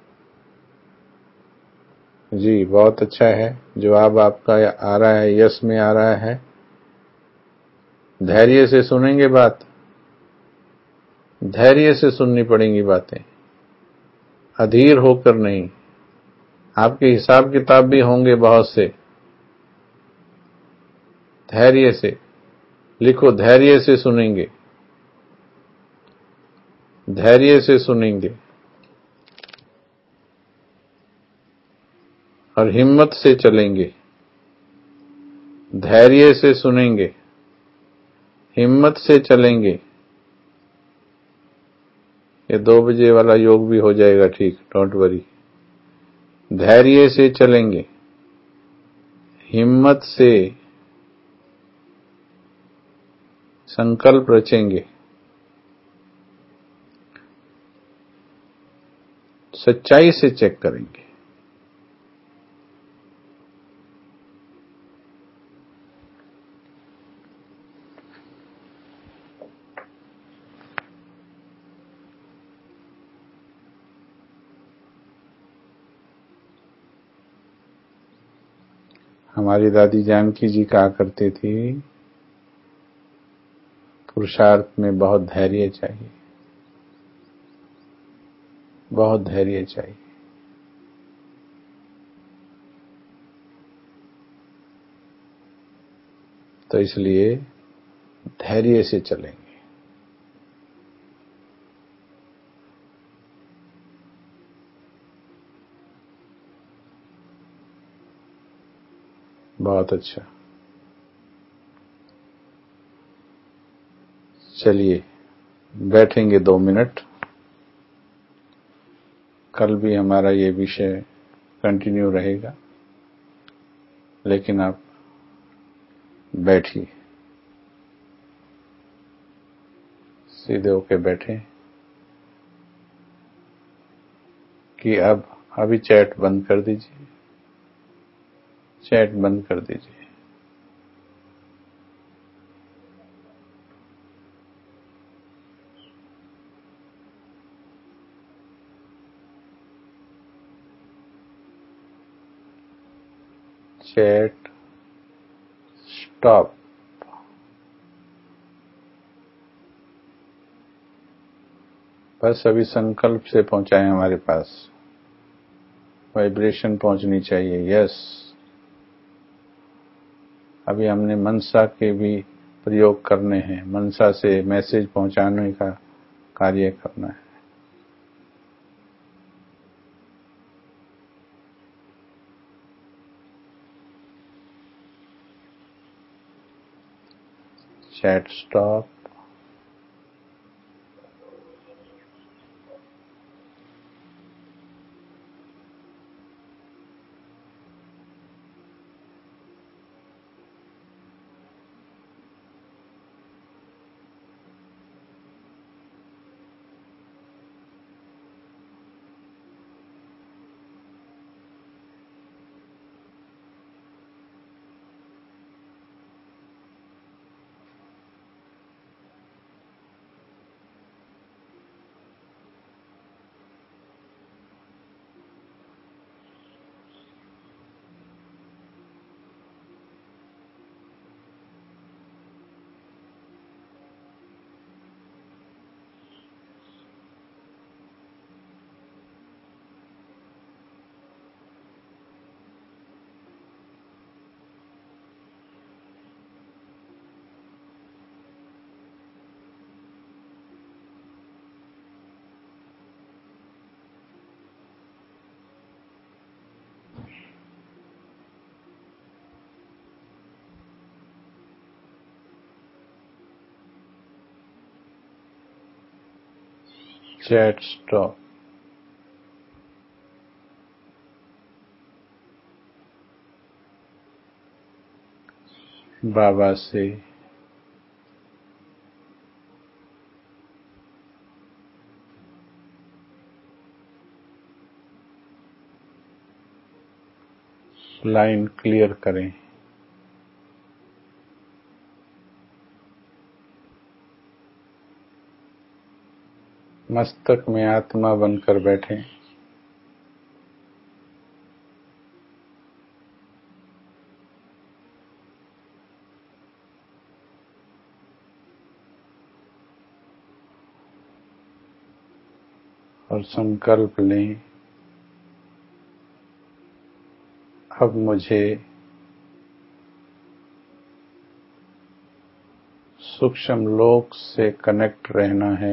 जी बहुत अच्छा है, जवाब आपका आ रहा है, यस में आ रहा है। धैर्य से सुनेंगे बात, धैर्य से सुननी पड़ेंगी बातें, अधीर होकर नहीं। आपके हिसाब किताब भी होंगे बहुत से, धैर्य से लिखो, धैर्य से सुनेंगे, धैर्य से सुनेंगे और हिम्मत से चलेंगे। धैर्य से सुनेंगे, हिम्मत से चलेंगे। ये दो बजे वाला योग भी हो जाएगा ठीक, डोंट वरी। धैर्य से चलेंगे, हिम्मत से संकल्प रचेंगे, सच्चाई से चेक करेंगे। हमारी दादी जानकी जी कहा करती थी, पुरुषार्थ में बहुत धैर्य चाहिए, बहुत धैर्य चाहिए। तो इसलिए धैर्य से चलेंगे। बहुत अच्छा, चलिए बैठेंगे दो मिनट। कल भी हमारा ये विषय कंटिन्यू रहेगा, लेकिन आप बैठिए, सीधे होके बैठे कि अब अभी चैट बंद कर दीजिए, चैट बंद कर दीजिए। Chat stop. बस अभी संकल्प से पहुंचाएं हमारे पास, वाइब्रेशन पहुंचनी चाहिए। यस, अभी हमने मनसा के भी प्रयोग करने हैं, मनसा से मैसेज पहुंचाने का कार्य करना है। Chat stop. Chat stop. बाबा से लाइन क्लियर करें। मस्तक में आत्मा बनकर बैठें। और संकल्प लें, अब मुझे सूक्ष्म लोक से कनेक्ट रहना है।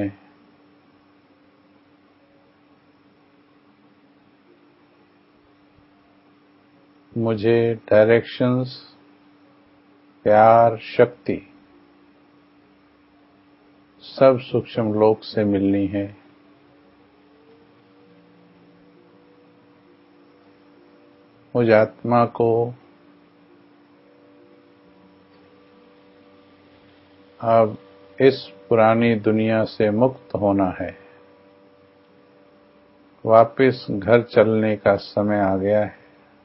मुझे डायरेक्शंस, प्यार, शक्ति सब सूक्ष्म लोक से मिलनी है। मुझ आत्मा को अब इस पुरानी दुनिया से मुक्त होना है। वापस घर चलने का समय आ गया है।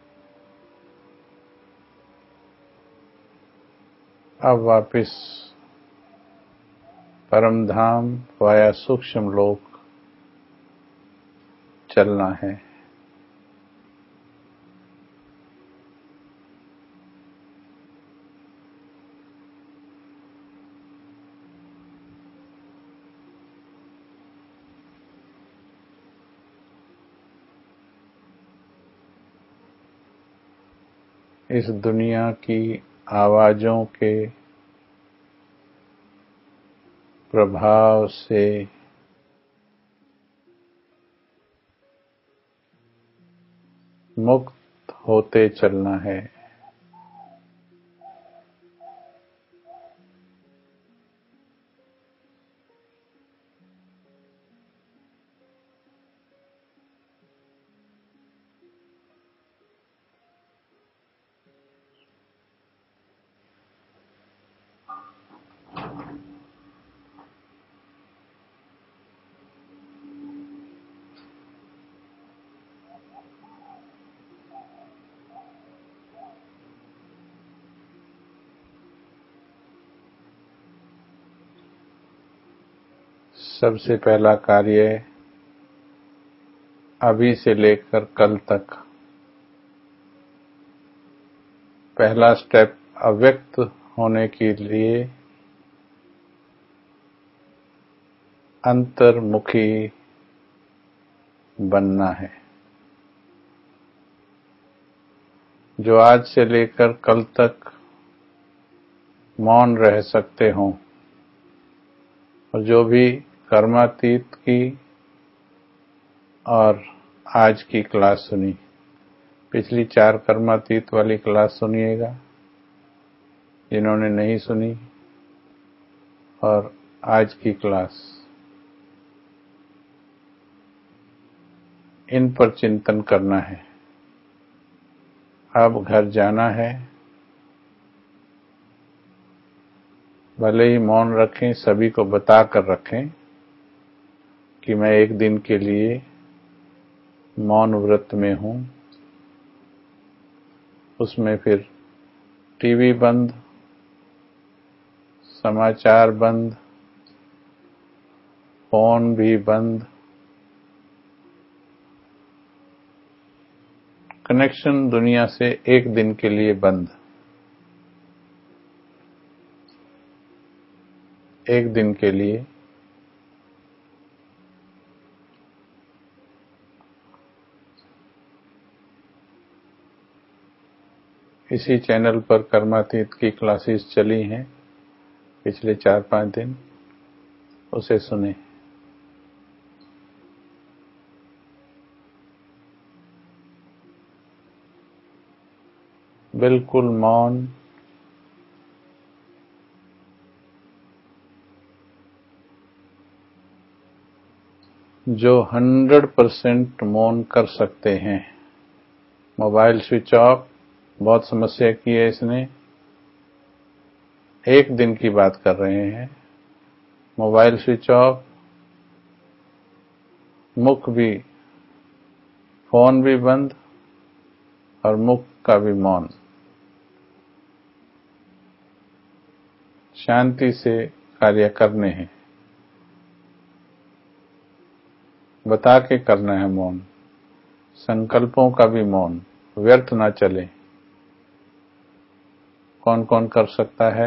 अब वापस परमधाम वाया सूक्ष्म लोक चलना है। इस दुनिया की आवाजों के प्रभाव से मुक्त होते चलना है। सबसे पहला कार्य अभी से लेकर कल तक, पहला स्टेप अव्यक्त होने के लिए अंतर्मुखी बनना है। जो आज से लेकर कल तक मौन रह सकते हों और जो भी कर्मातीत की और आज की क्लास सुनी, पिछली चार कर्मातीत वाली क्लास सुनिएगा जिन्होंने नहीं सुनी, और आज की क्लास, इन पर चिंतन करना है। अब घर जाना है, भले ही मौन रखें, सभी को बता कर रखें कि मैं एक दिन के लिए मौन व्रत में हूं। उसमें फिर टीवी बंद, समाचार बंद, फोन भी बंद, कनेक्शन दुनिया से एक दिन के लिए बंद। एक दिन के लिए इसी चैनल पर कर्मातीत की क्लासेस चली हैं पिछले चार पांच दिन, उसे सुने। बिल्कुल मौन, जो हंड्रेड परसेंट मौन कर सकते हैं। मोबाइल स्विच ऑफ, बहुत समस्या की है इसने। एक दिन की बात कर रहे हैं। मोबाइल स्विच ऑफ, मुख भी, फोन भी बंद और मुख का भी मौन। शांति से कार्य करने हैं, बता के करना है मौन। संकल्पों का भी मौन, व्यर्थ ना चले। कौन कौन कर सकता है?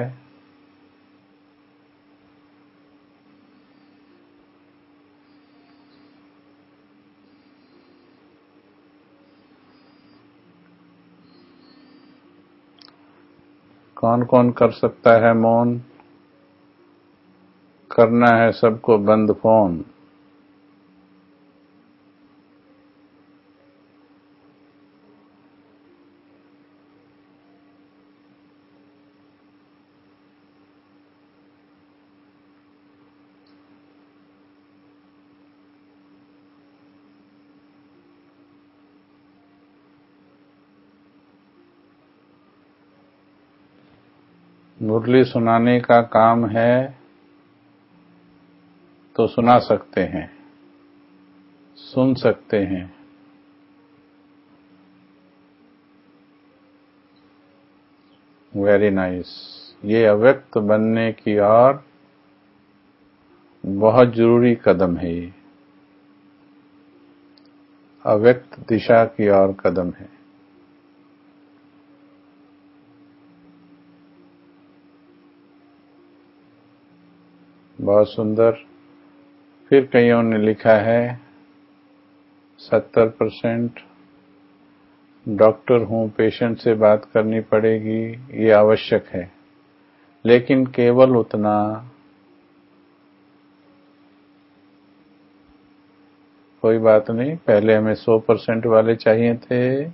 कौन कौन कर सकता है मौन? करना है सबको बंद फोन। मुरली सुनाने का काम है तो सुना सकते हैं, सुन सकते हैं। Very nice. ये अव्यक्त बनने की और बहुत जरूरी कदम है। ये अव्यक्त दिशा की ओर कदम है। बहुत सुंदर। फिर कईयों ने लिखा है सत्तर परसेंट डॉक्टर हूं, पेशेंट से बात करनी पड़ेगी, ये आवश्यक है, लेकिन केवल उतना। कोई बात नहीं, पहले हमें सौ परसेंट वाले चाहिए थे,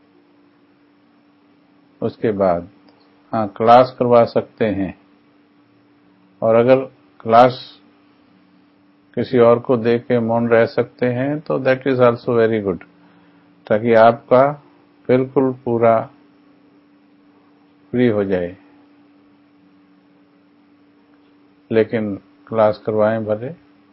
उसके बाद हाँ क्लास करवा सकते हैं। और अगर क्लास किसी और को दे के मौन रह सकते हैं तो that is also very good, ताकि आपका बिल्कुल पूरा फ्री हो जाए। लेकिन क्लास करवाएं भले।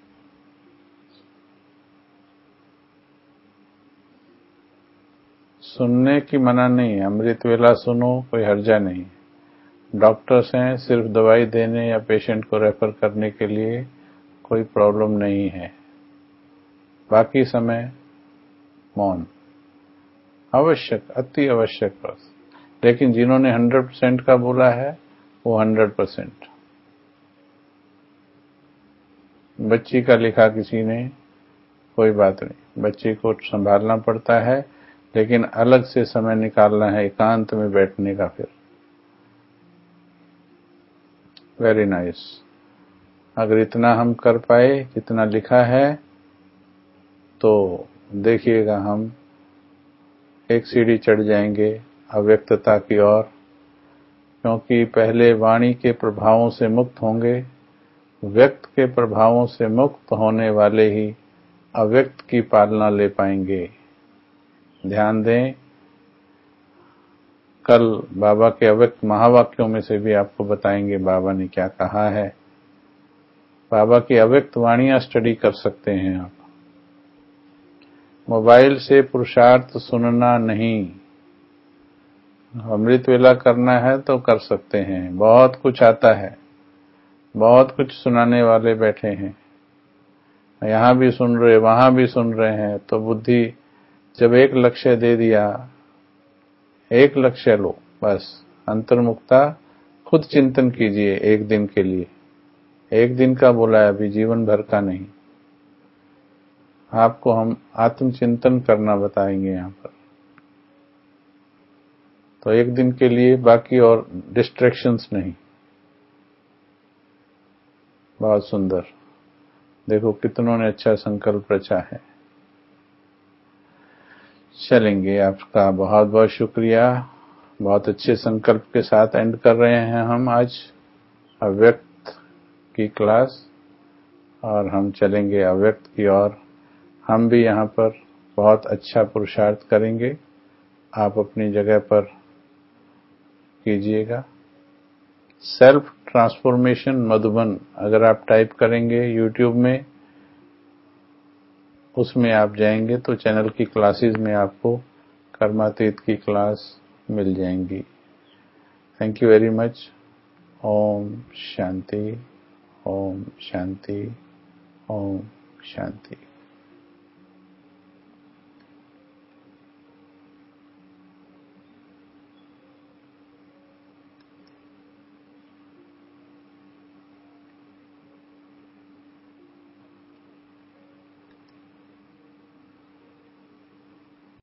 सुनने की मना नहीं है, अमृत वेला सुनो, कोई हर्जा नहीं। डॉक्टर्स हैं, सिर्फ दवाई देने या पेशेंट को रेफर करने के लिए कोई प्रॉब्लम नहीं है। बाकी समय मौन आवश्यक, अति आवश्यक बस। लेकिन जिन्होंने हंड्रेड परसेंट का बोला है वो हंड्रेड परसेंट। बच्ची का लिखा किसी ने, कोई बात नहीं, बच्ची को संभालना पड़ता है, लेकिन अलग से समय निकालना है एकांत में बैठने का। फिर वेरी नाइस। अगर इतना हम कर पाए जितना लिखा है तो देखिएगा हम एक सीढ़ी चढ़ जाएंगे अव्यक्तता की ओर। क्योंकि पहले वाणी के प्रभावों से मुक्त होंगे, व्यक्त के प्रभावों से मुक्त होने वाले ही अव्यक्त की पालना ले पाएंगे। ध्यान दें, कल बाबा के अव्यक्त महावाक्यों में से भी आपको बताएंगे बाबा ने क्या कहा है। बाबा की अव्यक्त वाणियां स्टडी कर सकते हैं आप। मोबाइल से पुरुषार्थ सुनना नहीं, अमृत वेला करना है तो कर सकते हैं। बहुत कुछ आता है, बहुत कुछ सुनाने वाले बैठे हैं, यहां भी सुन रहे वहां भी सुन रहे हैं। तो बुद्धि जब एक लक्ष्य दे दिया, एक लक्ष्य लो बस, अंतर्मुखता। खुद चिंतन कीजिए एक दिन के लिए, एक दिन का बोला है अभी, जीवन भर का नहीं। आपको हम आत्मचिंतन करना बताएंगे यहां पर, तो एक दिन के लिए, बाकी और डिस्ट्रैक्शंस नहीं। बहुत सुंदर। देखो कितनों ने अच्छा संकल्प रचा है। चलेंगे, आपका बहुत बहुत शुक्रिया। बहुत अच्छे संकल्प के साथ एंड कर रहे हैं हम आज अव्यक्त की क्लास, और हम चलेंगे अव्यक्त की ओर। हम भी यहाँ पर बहुत अच्छा पुरुषार्थ करेंगे, आप अपनी जगह पर कीजिएगा। सेल्फ ट्रांसफॉर्मेशन मधुबन अगर आप टाइप करेंगे यूट्यूब में, उसमें आप जाएंगे तो चैनल की क्लासेस में आपको कर्मातीत की क्लास मिल जाएंगी। Thank you very much. ओम शांति, ओम शांति, ओम शांति।